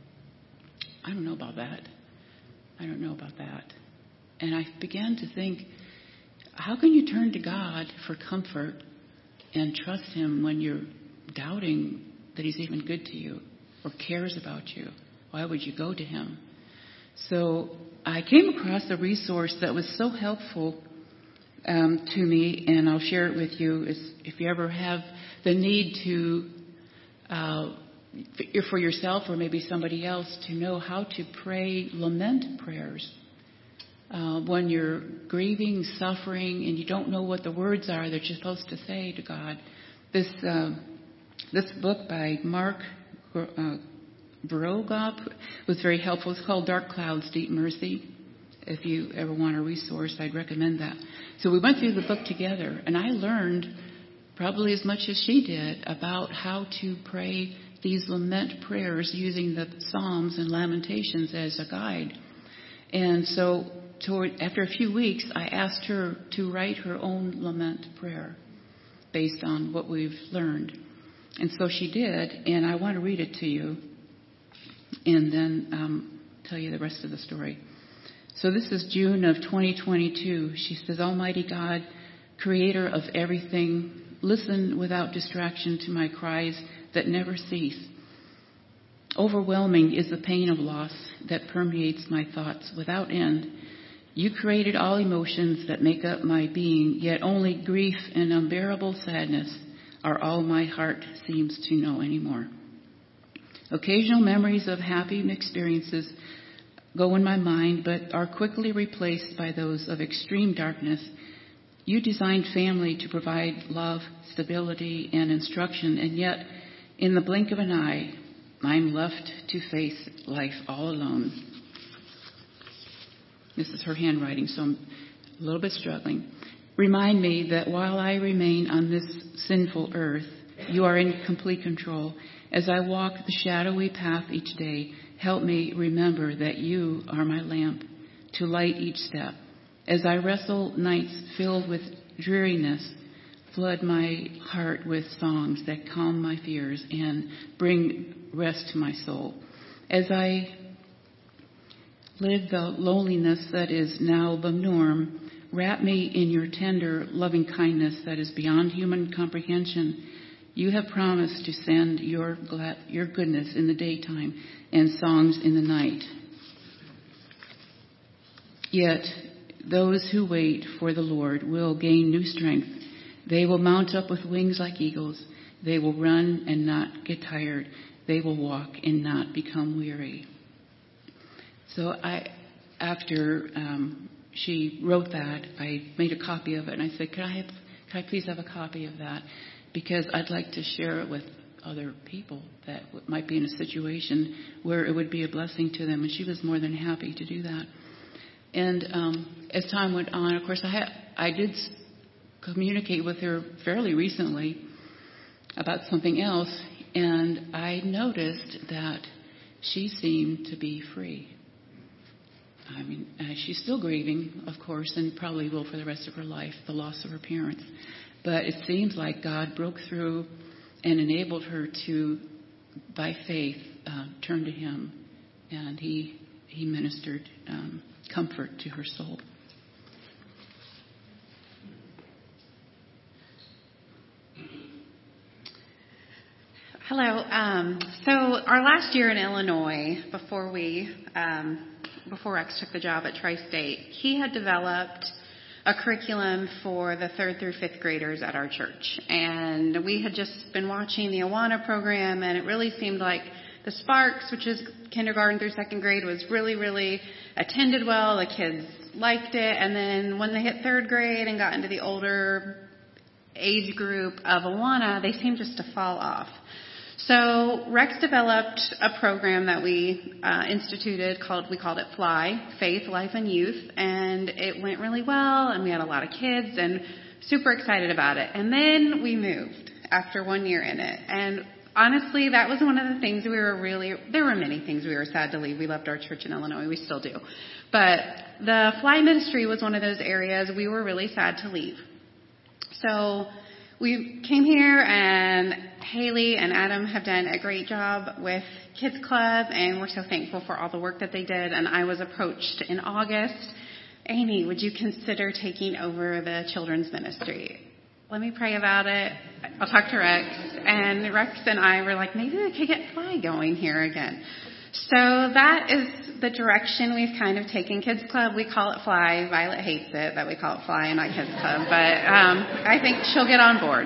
I don't know about that. I don't know about that. And I began to think, how can you turn to God for comfort and trust Him when you're doubting that He's even good to you or cares about you? Why would you go to Him? So I came across a resource that was so helpful to me, and I'll share it with you. If you ever have the need to, for yourself or maybe somebody else, to know how to pray lament prayers when you're grieving, suffering, and you don't know what the words are that you're supposed to say to God. This book by Mark Brogop was very helpful. It's called Dark Clouds, Deep Mercy. If you ever want a resource, I'd recommend that. So we went through the book together, and I learned probably as much as she did about how to pray these lament prayers using the Psalms and Lamentations as a guide. And so after a few weeks, I asked her to write her own lament prayer based on what we've learned. And so she did, and I want to read it to you and then tell you the rest of the story. So this is June of 2022. She says, Almighty God, creator of everything, listen without distraction to my cries that never cease. Overwhelming is the pain of loss that permeates my thoughts without end. You created all emotions that make up my being, yet only grief and unbearable sadness are all my heart seems to know anymore. Occasional memories of happy experiences go in my mind, but are quickly replaced by those of extreme darkness. You designed family to provide love, stability, and instruction, and yet, in the blink of an eye, I'm left to face life all alone. This is her handwriting, so I'm a little bit struggling. Remind me that while I remain on this sinful earth, you are in complete control. As I walk the shadowy path each day, help me remember that you are my lamp to light each step. As I wrestle nights filled with dreariness, flood my heart with songs that calm my fears and bring rest to my soul. As I live the loneliness that is now the norm, wrap me in your tender, loving kindness that is beyond human comprehension. You have promised to send your goodness in the daytime and songs in the night. Yet those who wait for the Lord will gain new strength. They will mount up with wings like eagles. They will run and not get tired. They will walk and not become weary. So after she wrote that, I made a copy of it, and I said, could I please have a copy of that? Because I'd like to share it with other people that might be in a situation where it would be a blessing to them. And she was more than happy to do that. And as time went on, of course, I did communicate with her fairly recently about something else, and I noticed that she seemed to be free. I mean, she's still grieving, of course, and probably will for the rest of her life, the loss of her parents. But it seems like God broke through and enabled her to, by faith, turn to Him, and He ministered comfort to her soul. Hello. So our last year in Illinois, before Rex took the job at Tri-State, he had developed a curriculum for the 3rd through 5th graders at our church. And we had just been watching the Awana program, and it really seemed like the Sparks, which is kindergarten through 2nd grade, was really, really attended well. The kids liked it. And then when they hit 3rd grade and got into the older age group of Awana, they seemed just to fall off. So Rex developed a program that we instituted we called it FLY, Faith, Life, and Youth, and it went really well, and we had a lot of kids, and super excited about it. And then we moved after 1 year in it, and honestly, that was one of the things there were many things we were sad to leave. We loved our church in Illinois, we still do. But the FLY ministry was one of those areas we were really sad to leave. So we came here, and Haley and Adam have done a great job with Kids Club, and we're so thankful for all the work that they did. And I was approached in August, Amy, would you consider taking over the children's ministry? Let me pray about it. I'll talk to Rex. And Rex and I were like, maybe we could get FLY going here again. So that is the direction we've kind of taken Kids Club. We call it FLY. Violet hates it that we call it FLY and not Kids Club, but I think she'll get on board.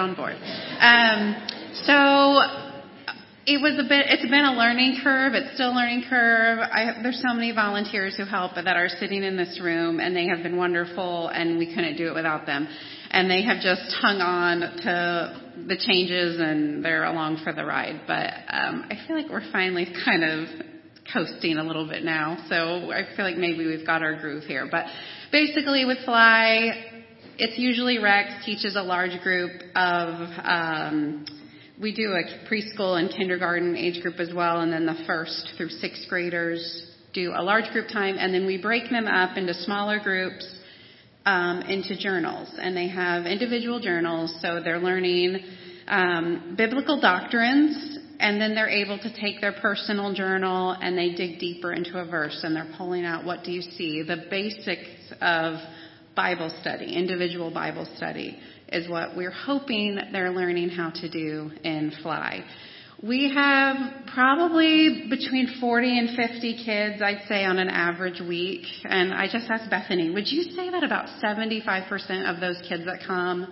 It's been a learning curve. It's still a learning curve. There's so many volunteers who help that are sitting in this room, and they have been wonderful, and we couldn't do it without them. And they have just hung on to the changes, and they're along for the ride. But I feel like we're finally kind of coasting a little bit now. So I feel like maybe we've got our groove here. But basically with FLY, it's usually Rex teaches a large group of we do a preschool and kindergarten age group as well, and then the 1st through 6th graders do a large group time, and then we break them up into smaller groups into journals, and they have individual journals, so they're learning biblical doctrines, and then they're able to take their personal journal and they dig deeper into a verse, and they're pulling out what do you see, the basics of Bible study, individual Bible study is what we're hoping they're learning how to do in FLY. We have probably between 40 and 50 kids, I'd say, on an average week. And I just asked Bethany, would you say that about 75% of those kids that come,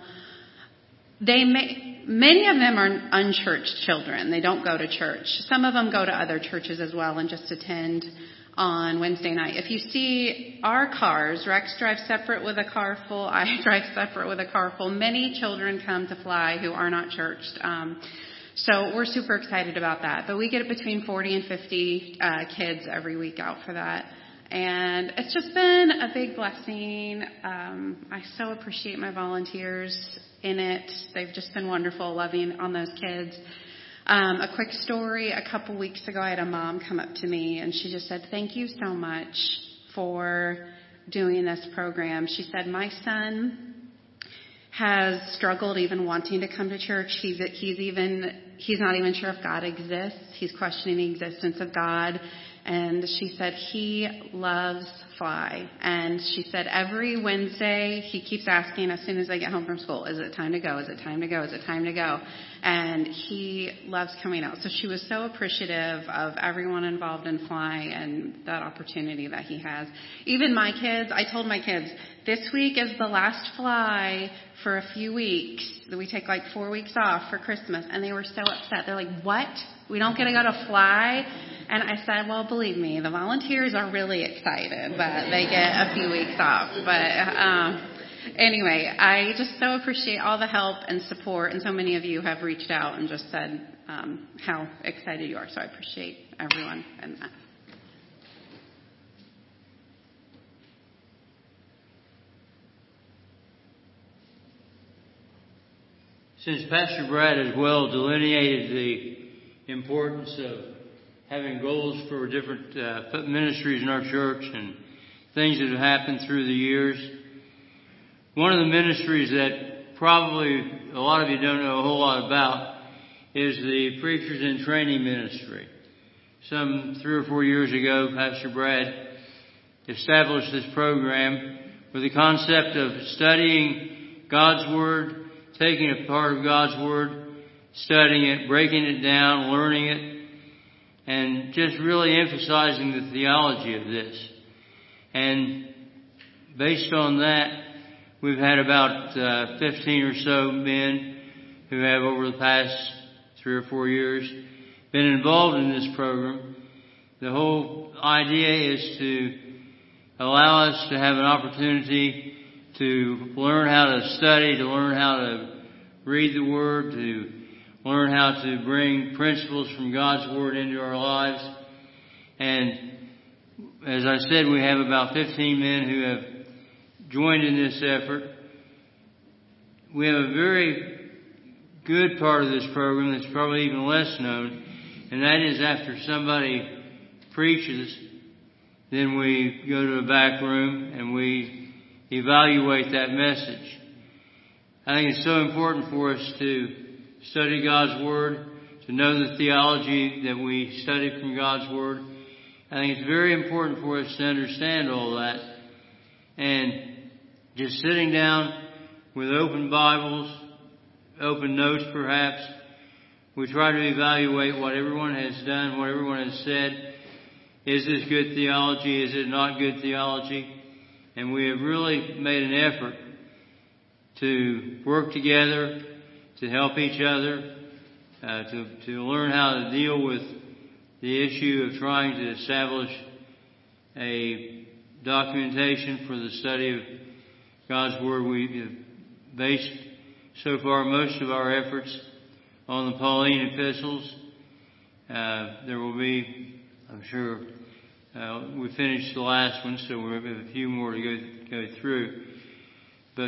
many of them are unchurched children. They don't go to church. Some of them go to other churches as well and just attend on Wednesday night. If you see our cars, Rex drives separate with a car full, I drive separate with a car full. Many children come to FLY who are not churched. So we're super excited about that. But we get between 40 and 50 kids every week out for that. And it's just been a big blessing. I so appreciate my volunteers in it. They've just been wonderful, loving on those kids. A quick story. A couple weeks ago, I had a mom come up to me, and she just said, thank you so much for doing this program. She said, my son has struggled even wanting to come to church. He's not even sure if God exists. He's questioning the existence of God. And she said he loves Fly. And she said every Wednesday he keeps asking as soon as they get home from school, is it time to go? Is it time to go? Is it time to go? And he loves coming out. So she was so appreciative of everyone involved in Fly and that opportunity that he has. Even my kids, I told my kids, this week is the last Fly for a few weeks. We take like 4 weeks off for Christmas. And they were so upset. They're like, what? We don't get to go to Fly? And I said, well, believe me, the volunteers are really excited that they get a few weeks off. But anyway, I just so appreciate all the help and support. And so many of you have reached out and just said how excited you are. So I appreciate everyone and that. Since Pastor Brad has well delineated the importance of having goals for different ministries in our church and things that have happened through the years, one of the ministries that probably a lot of you don't know a whole lot about is the Preachers in Training Ministry. Some 3 or 4 years ago, Pastor Brad established this program with the concept of studying God's Word, taking a part of God's Word, studying it, breaking it down, learning it, and just really emphasizing the theology of this. And based on that, we've had about 15 or so men who have over the past 3 or 4 years been involved in this program. The whole idea is to allow us to have an opportunity to learn how to study, to learn how to read the Word, to learn how to bring principles from God's Word into our lives. And as I said, we have about 15 men who have joined in this effort. We have a very good part of this program that's probably even less known, and that is after somebody preaches, then we go to a back room and we evaluate that message. I think it's so important for us to study God's Word, to know the theology that we study from God's Word. I think it's very important for us to understand all that. And just sitting down with open Bibles, open notes perhaps, we try to evaluate what everyone has done, what everyone has said. Is this good theology? Is it not good theology? And we have really made an effort to work together, to help each other, to learn how to deal with the issue of trying to establish a documentation for the study of God's Word. We have based so far most of our efforts on the Pauline epistles. There will be, I'm sure, we finished the last one, so we have a few more to go through. But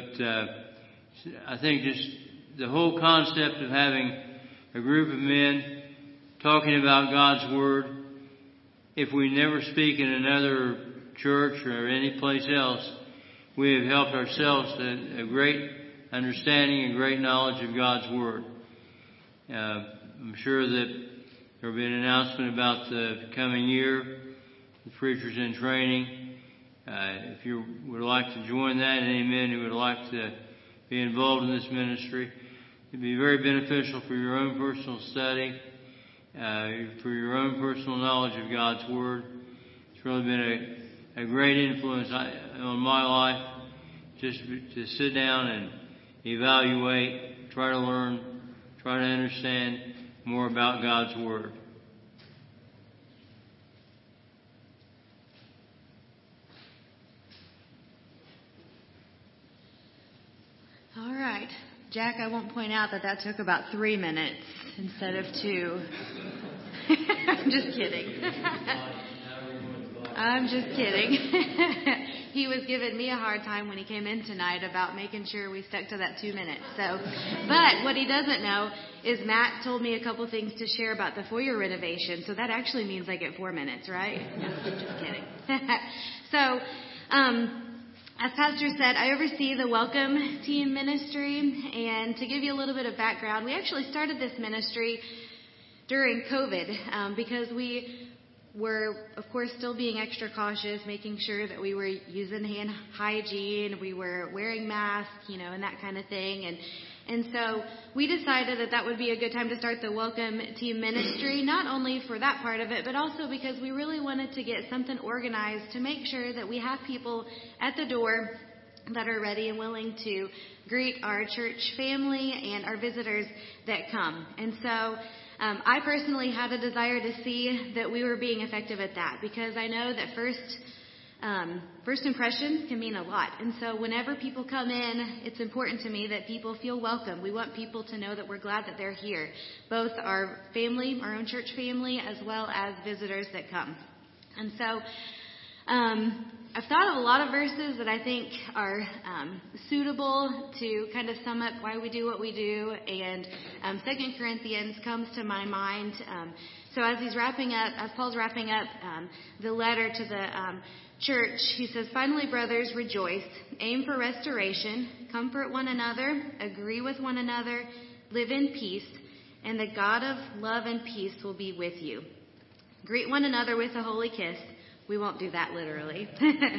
I think just the whole concept of having a group of men talking about God's Word, if we never speak in another church or any place else, we have helped ourselves to a great understanding and great knowledge of God's Word. I'm sure that there will be an announcement about the coming year, the Preachers in Training. If you would like to join that, any men who would like to be involved in this ministry, it'd be very beneficial for your own personal study, for your own personal knowledge of God's Word. It's really been a great influence on my life, just to sit down and evaluate, try to learn, try to understand more about God's Word. All right. Jack, I won't point out that took about 3 minutes instead of 2. I'm just kidding. I'm just kidding. He was giving me a hard time when he came in tonight about making sure we stuck to that 2 minutes. But what he doesn't know is Matt told me a couple things to share about the foyer renovation. So that actually means I get 4 minutes, right? No, I'm just kidding. So, As Pastor said, I oversee the Welcome Team ministry, and to give you a little bit of background, we actually started this ministry during COVID because we were, of course, still being extra cautious, making sure that we were using hand hygiene, we were wearing masks, and that kind of thing. And so we decided that would be a good time to start the Welcome Team ministry, not only for that part of it, but also because we really wanted to get something organized to make sure that we have people at the door that are ready and willing to greet our church family and our visitors that come. And so I personally had a desire to see that we were being effective at that, because I know that first impressions can mean a lot. And so whenever people come in, it's important to me that people feel welcome. We want people to know that we're glad that they're here, both our family, our own church family, as well as visitors that come. And so I've thought of a lot of verses that I think are suitable to kind of sum up why we do what we do. And 2 Corinthians comes to my mind. So as Paul's wrapping up the letter to the church, he says, "Finally, brothers, rejoice, aim for restoration, comfort one another, agree with one another, live in peace, and the God of love and peace will be with you. Greet one another with a holy kiss." We won't do that literally.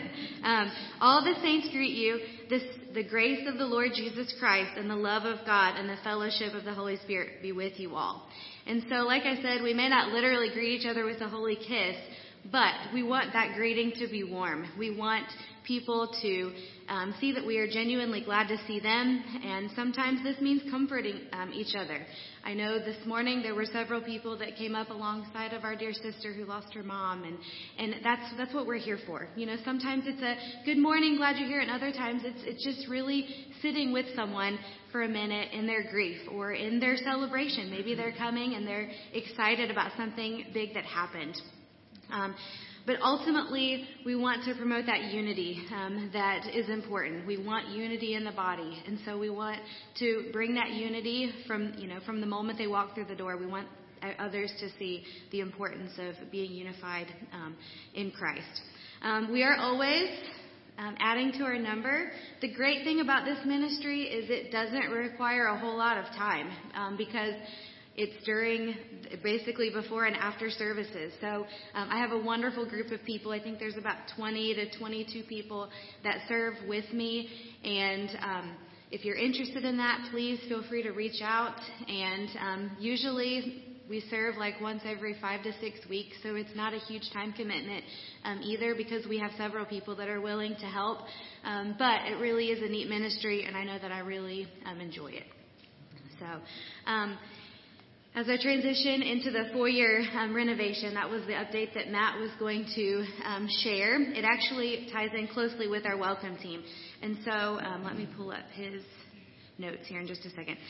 "All the saints greet you. The grace of the Lord Jesus Christ and the love of God and the fellowship of the Holy Spirit be with you all." And so, like I said, we may not literally greet each other with a holy kiss, but we want that greeting to be warm. We want people to see that we are genuinely glad to see them, and sometimes this means comforting each other. I know this morning there were several people that came up alongside of our dear sister who lost her mom, and that's what we're here for. Sometimes it's a good morning, glad you're here, and other times it's just really sitting with someone for a minute in their grief or in their celebration. Maybe they're coming and they're excited about something big that happened. But ultimately, we want to promote that unity that is important. We want unity in the body, and so we want to bring that unity from the moment they walk through the door. We want others to see the importance of being unified in Christ. We are always adding to our number. The great thing about this ministry is it doesn't require a whole lot of time because it's basically before and after services. So I have a wonderful group of people. I think there's about 20 to 22 people that serve with me. And if you're interested in that, please feel free to reach out. And usually we serve like once every 5 to 6 weeks. So it's not a huge time commitment either, because we have several people that are willing to help. But it really is a neat ministry, and I know that I really enjoy it. So as I transition into the foyer renovation, that was the update that Matt was going to share. It actually ties in closely with our welcome team. And so let me pull up his notes here in just a second.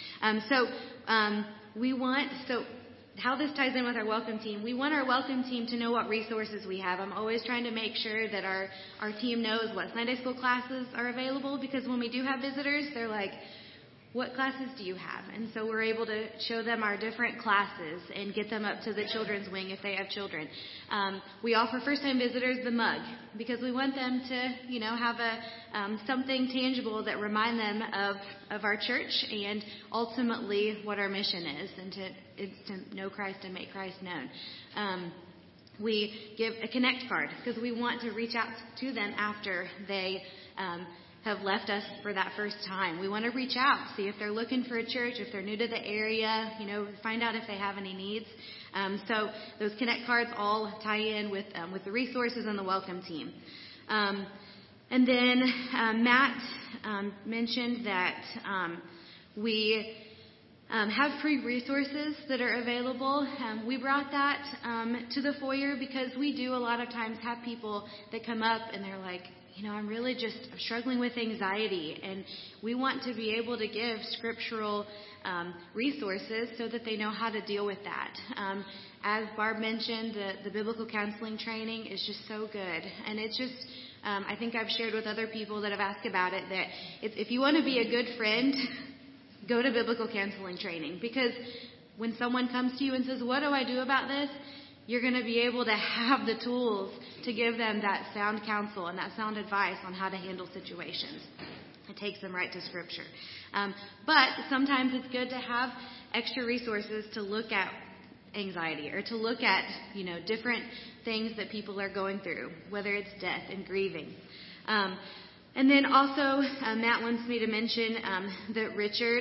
How this ties in with our welcome team, we want our welcome team to know what resources we have. I'm always trying to make sure that our team knows what Sunday school classes are available, because when we do have visitors, they're like, "What classes do you have?" And so we're able to show them our different classes and get them up to the children's wing if they have children. We offer first-time visitors the mug because we want them to, have something tangible that remind them of our church and ultimately what our mission is, and to know Christ and make Christ known. We give a Connect card because we want to reach out to them after they have left us for that first time. We want to reach out, see if they're looking for a church, if they're new to the area, find out if they have any needs. So those Connect cards all tie in with the resources and the welcome team. And then Matt mentioned that we have free resources that are available. We brought that to the foyer because we do a lot of times have people that come up and they're like, I'm really just struggling with anxiety, and we want to be able to give scriptural resources so that they know how to deal with that. As Barb mentioned, the biblical counseling training is just so good, and it's just, I think I've shared with other people that have asked about it, that if you want to be a good friend, go to biblical counseling training, because when someone comes to you and says, "What do I do about this?" you're going to be able to have the tools to give them that sound counsel and that sound advice on how to handle situations. It takes them right to Scripture. But sometimes it's good to have extra resources to look at anxiety or to look at, different things that people are going through, whether it's death and grieving. And then also, Matt wants me to mention that Richard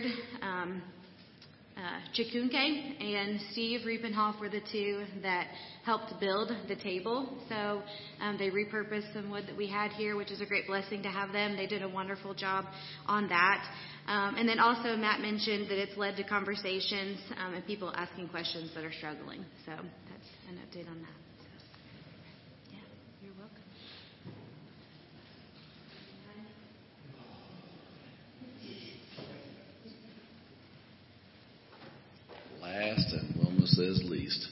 Chikunke and Steve Riepenhoff were the two that helped build the table. So they repurposed some wood that we had here, which is a great blessing to have them. They did a wonderful job on that. And then also Matt mentioned that it's led to conversations and people asking questions that are struggling. So that's an update on that. So, yeah, you're welcome. Last and Wilma says least.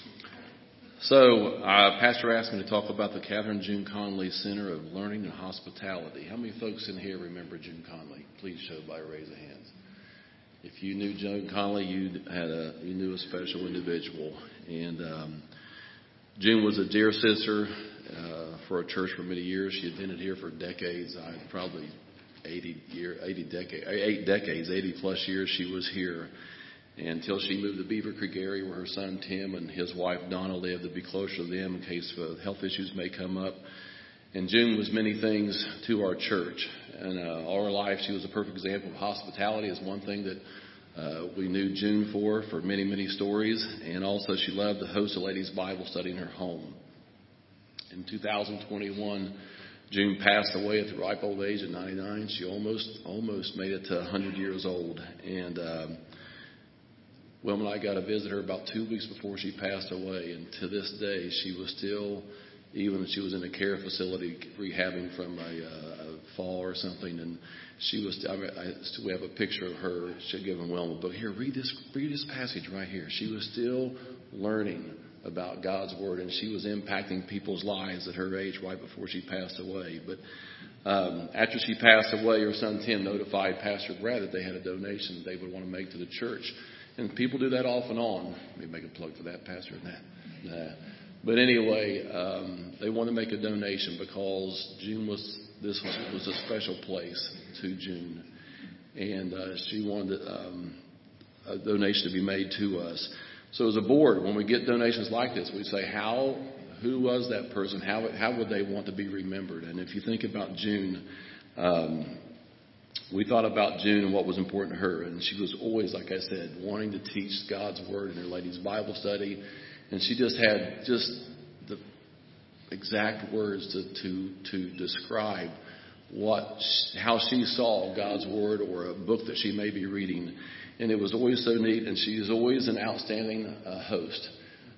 So, Pastor asked me to talk about the Catherine June Conley Center of Learning and Hospitality. How many folks in here remember June Conley? Please show by a raise of hands. If you knew June Conley, you knew a special individual. And June was a dear sister for our church for many years. She had been here for decades. Probably 80 plus years she was here. Until she moved to Beaver Creek area where her son Tim and his wife Donna lived, to be closer to them in case health issues may come up. And June was many things to our church. And all her life she was a perfect example of hospitality is one thing that we knew June for many, many stories. And also she loved to host a ladies' Bible study in her home. In 2021, June passed away at the ripe old age of 99. She almost made it to 100 years old. And Wilma and I got to visit her about 2 weeks before she passed away, and to this day, she was still, even if she was in a care facility rehabbing from a fall or something, and she was. We have a picture of her. She'd given Wilma a book. Here, read this passage right here. She was still learning about God's Word, and she was impacting people's lives at her age right before she passed away. But after she passed away, her son Tim notified Pastor Brad that they had a donation they would want to make to the church. And people do that off and on. Let me make a plug for that, Pastor. But anyway, they want to make a donation because this was a special place to June, and she wanted a donation to be made to us. So as a board, when we get donations like this, we say, who was that person? How would they want to be remembered? And if you think about June. We thought about June and what was important to her. And she was always, like I said, wanting to teach God's Word in her ladies' Bible study. And she just had the exact words to describe how she saw God's Word or a book that she may be reading. And it was always so neat. And she is always an outstanding host.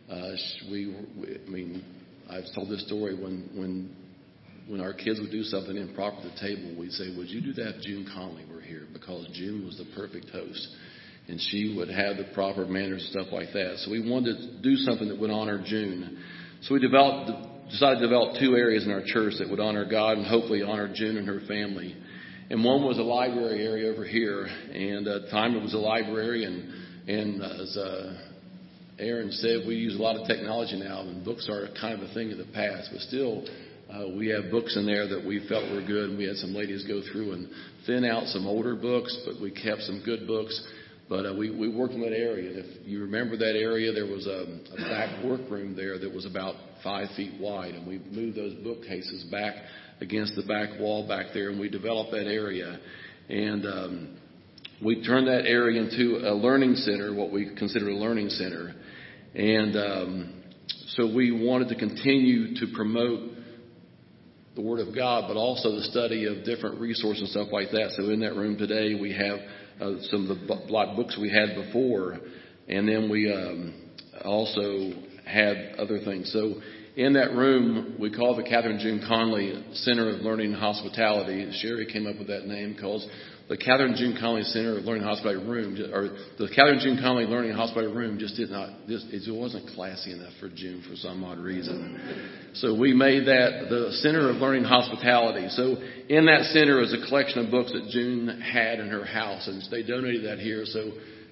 I've told this story when our kids would do something improper at the table, we'd say, would you do that if June Conley were here? Because June was the perfect host. And she would have the proper manners and stuff like that. So we wanted to do something that would honor June. So we decided to develop 2 areas in our church that would honor God and hopefully honor June and her family. And one was a library area over here. And at the time it was a library. And as Aaron said, we use a lot of technology now. And books are kind of a thing of the past. But still, we have books in there that we felt were good, and we had some ladies go through and thin out some older books, but we kept some good books. But we worked in that area. And if you remember that area, there was a back workroom there that was about 5 feet wide, and we moved those bookcases back against the back wall back there, and we developed that area. And we turned that area into a learning center, what we consider a learning center. And so we wanted to continue to promote the Word of God, but also the study of different resources and stuff like that. So in that room today, we have some of the books we had before, and then we also had other things. So in that room, we call the Catherine June Conley Center of Learning and Hospitality. Sherry came up with that name because the Catherine June Conley Center of Learning and Hospitality room, or the Catherine June Conley Learning and Hospitality room, it wasn't classy enough for June for some odd reason. So we made that the Center of Learning and Hospitality. So in that center is a collection of books that June had in her house, and they donated that here. So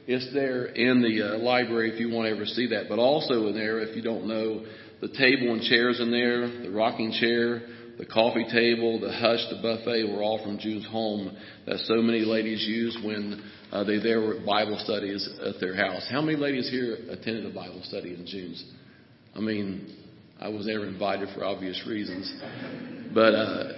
it's there in the library if you want to ever see that. But also in there, if you don't know, the table and chairs in there, the rocking chair, the coffee table, the hush, the buffet were all from June's home that so many ladies use when there were Bible studies at their house. How many ladies here attended a Bible study in June's? I mean, I was never invited for obvious reasons. But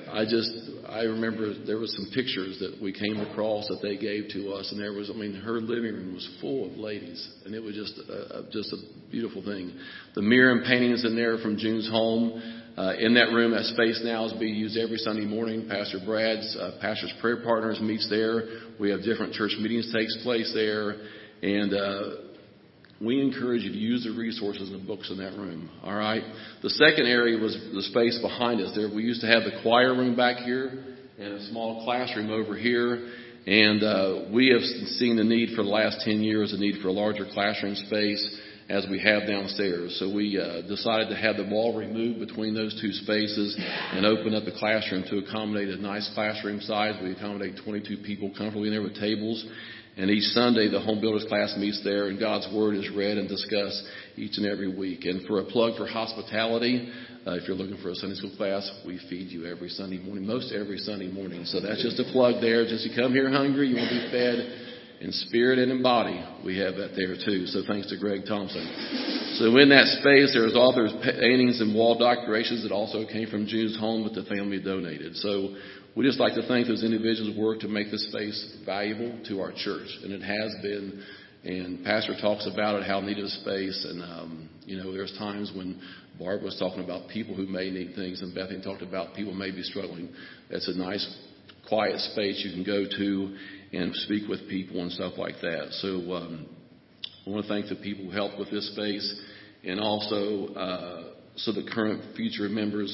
I remember there was some pictures that we came across that they gave to us, and there was, her living room was full of ladies, and it was just a beautiful thing. The mirror and paintings in there from June's home. In that room, that space now is being used every Sunday morning. Pastor Brad's Pastor's Prayer Partners meets there. We have different church meetings takes place there, and we encourage you to use the resources and the books in that room. All right. The second area was the space behind us. There, we used to have the choir room back here and a small classroom over here. And we have seen the need for the last 10 years, the need for a larger classroom space as we have downstairs. So we decided to have the wall removed between those two spaces and open up the classroom to accommodate a nice classroom size. We accommodate 22 people comfortably in there with tables. And each Sunday, the home builders class meets there, and God's Word is read and discussed each and every week. And for a plug for hospitality, if you're looking for a Sunday school class, we feed you every Sunday morning, most every Sunday morning. So that's just a plug there. Just you come here hungry, you want to be fed in spirit and in body. We have that there too. So thanks to Greg Thompson. So in that space, there's authors' paintings and wall decorations that also came from June's home that the family donated. So we just like to thank those individuals who work to make this space valuable to our church. And it has been. And Pastor talks about it, how needed a space. And, there's times when Barb was talking about people who may need things, and Bethany talked about people may be struggling. That's a nice, quiet space you can go to and speak with people and stuff like that. So I want to thank the people who helped with this space, and also so the current and future members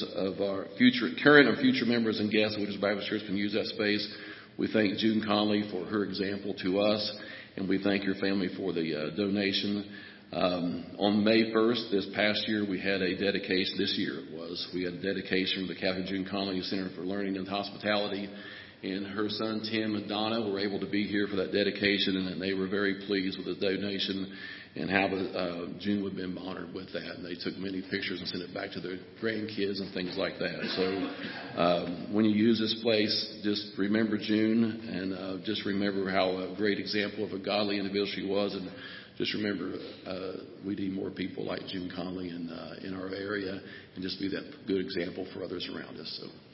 and guests of Witness Baptist Church can use that space. We thank June Conley for her example to us, and we thank your family for the donation. On May 1st, this past year, we had a dedication. This year it was. We had a dedication from the Catherine June Conley Center for Learning and Hospitality. And her son, Tim and Donna, were able to be here for that dedication, and they were very pleased with the donation and how June would have been honored with that. And they took many pictures and sent it back to their grandkids and things like that. So when you use this place, just remember June, and just remember how a great example of a godly individual she was. And just remember, we need more people like June Conley in our area, and just be that good example for others around us. So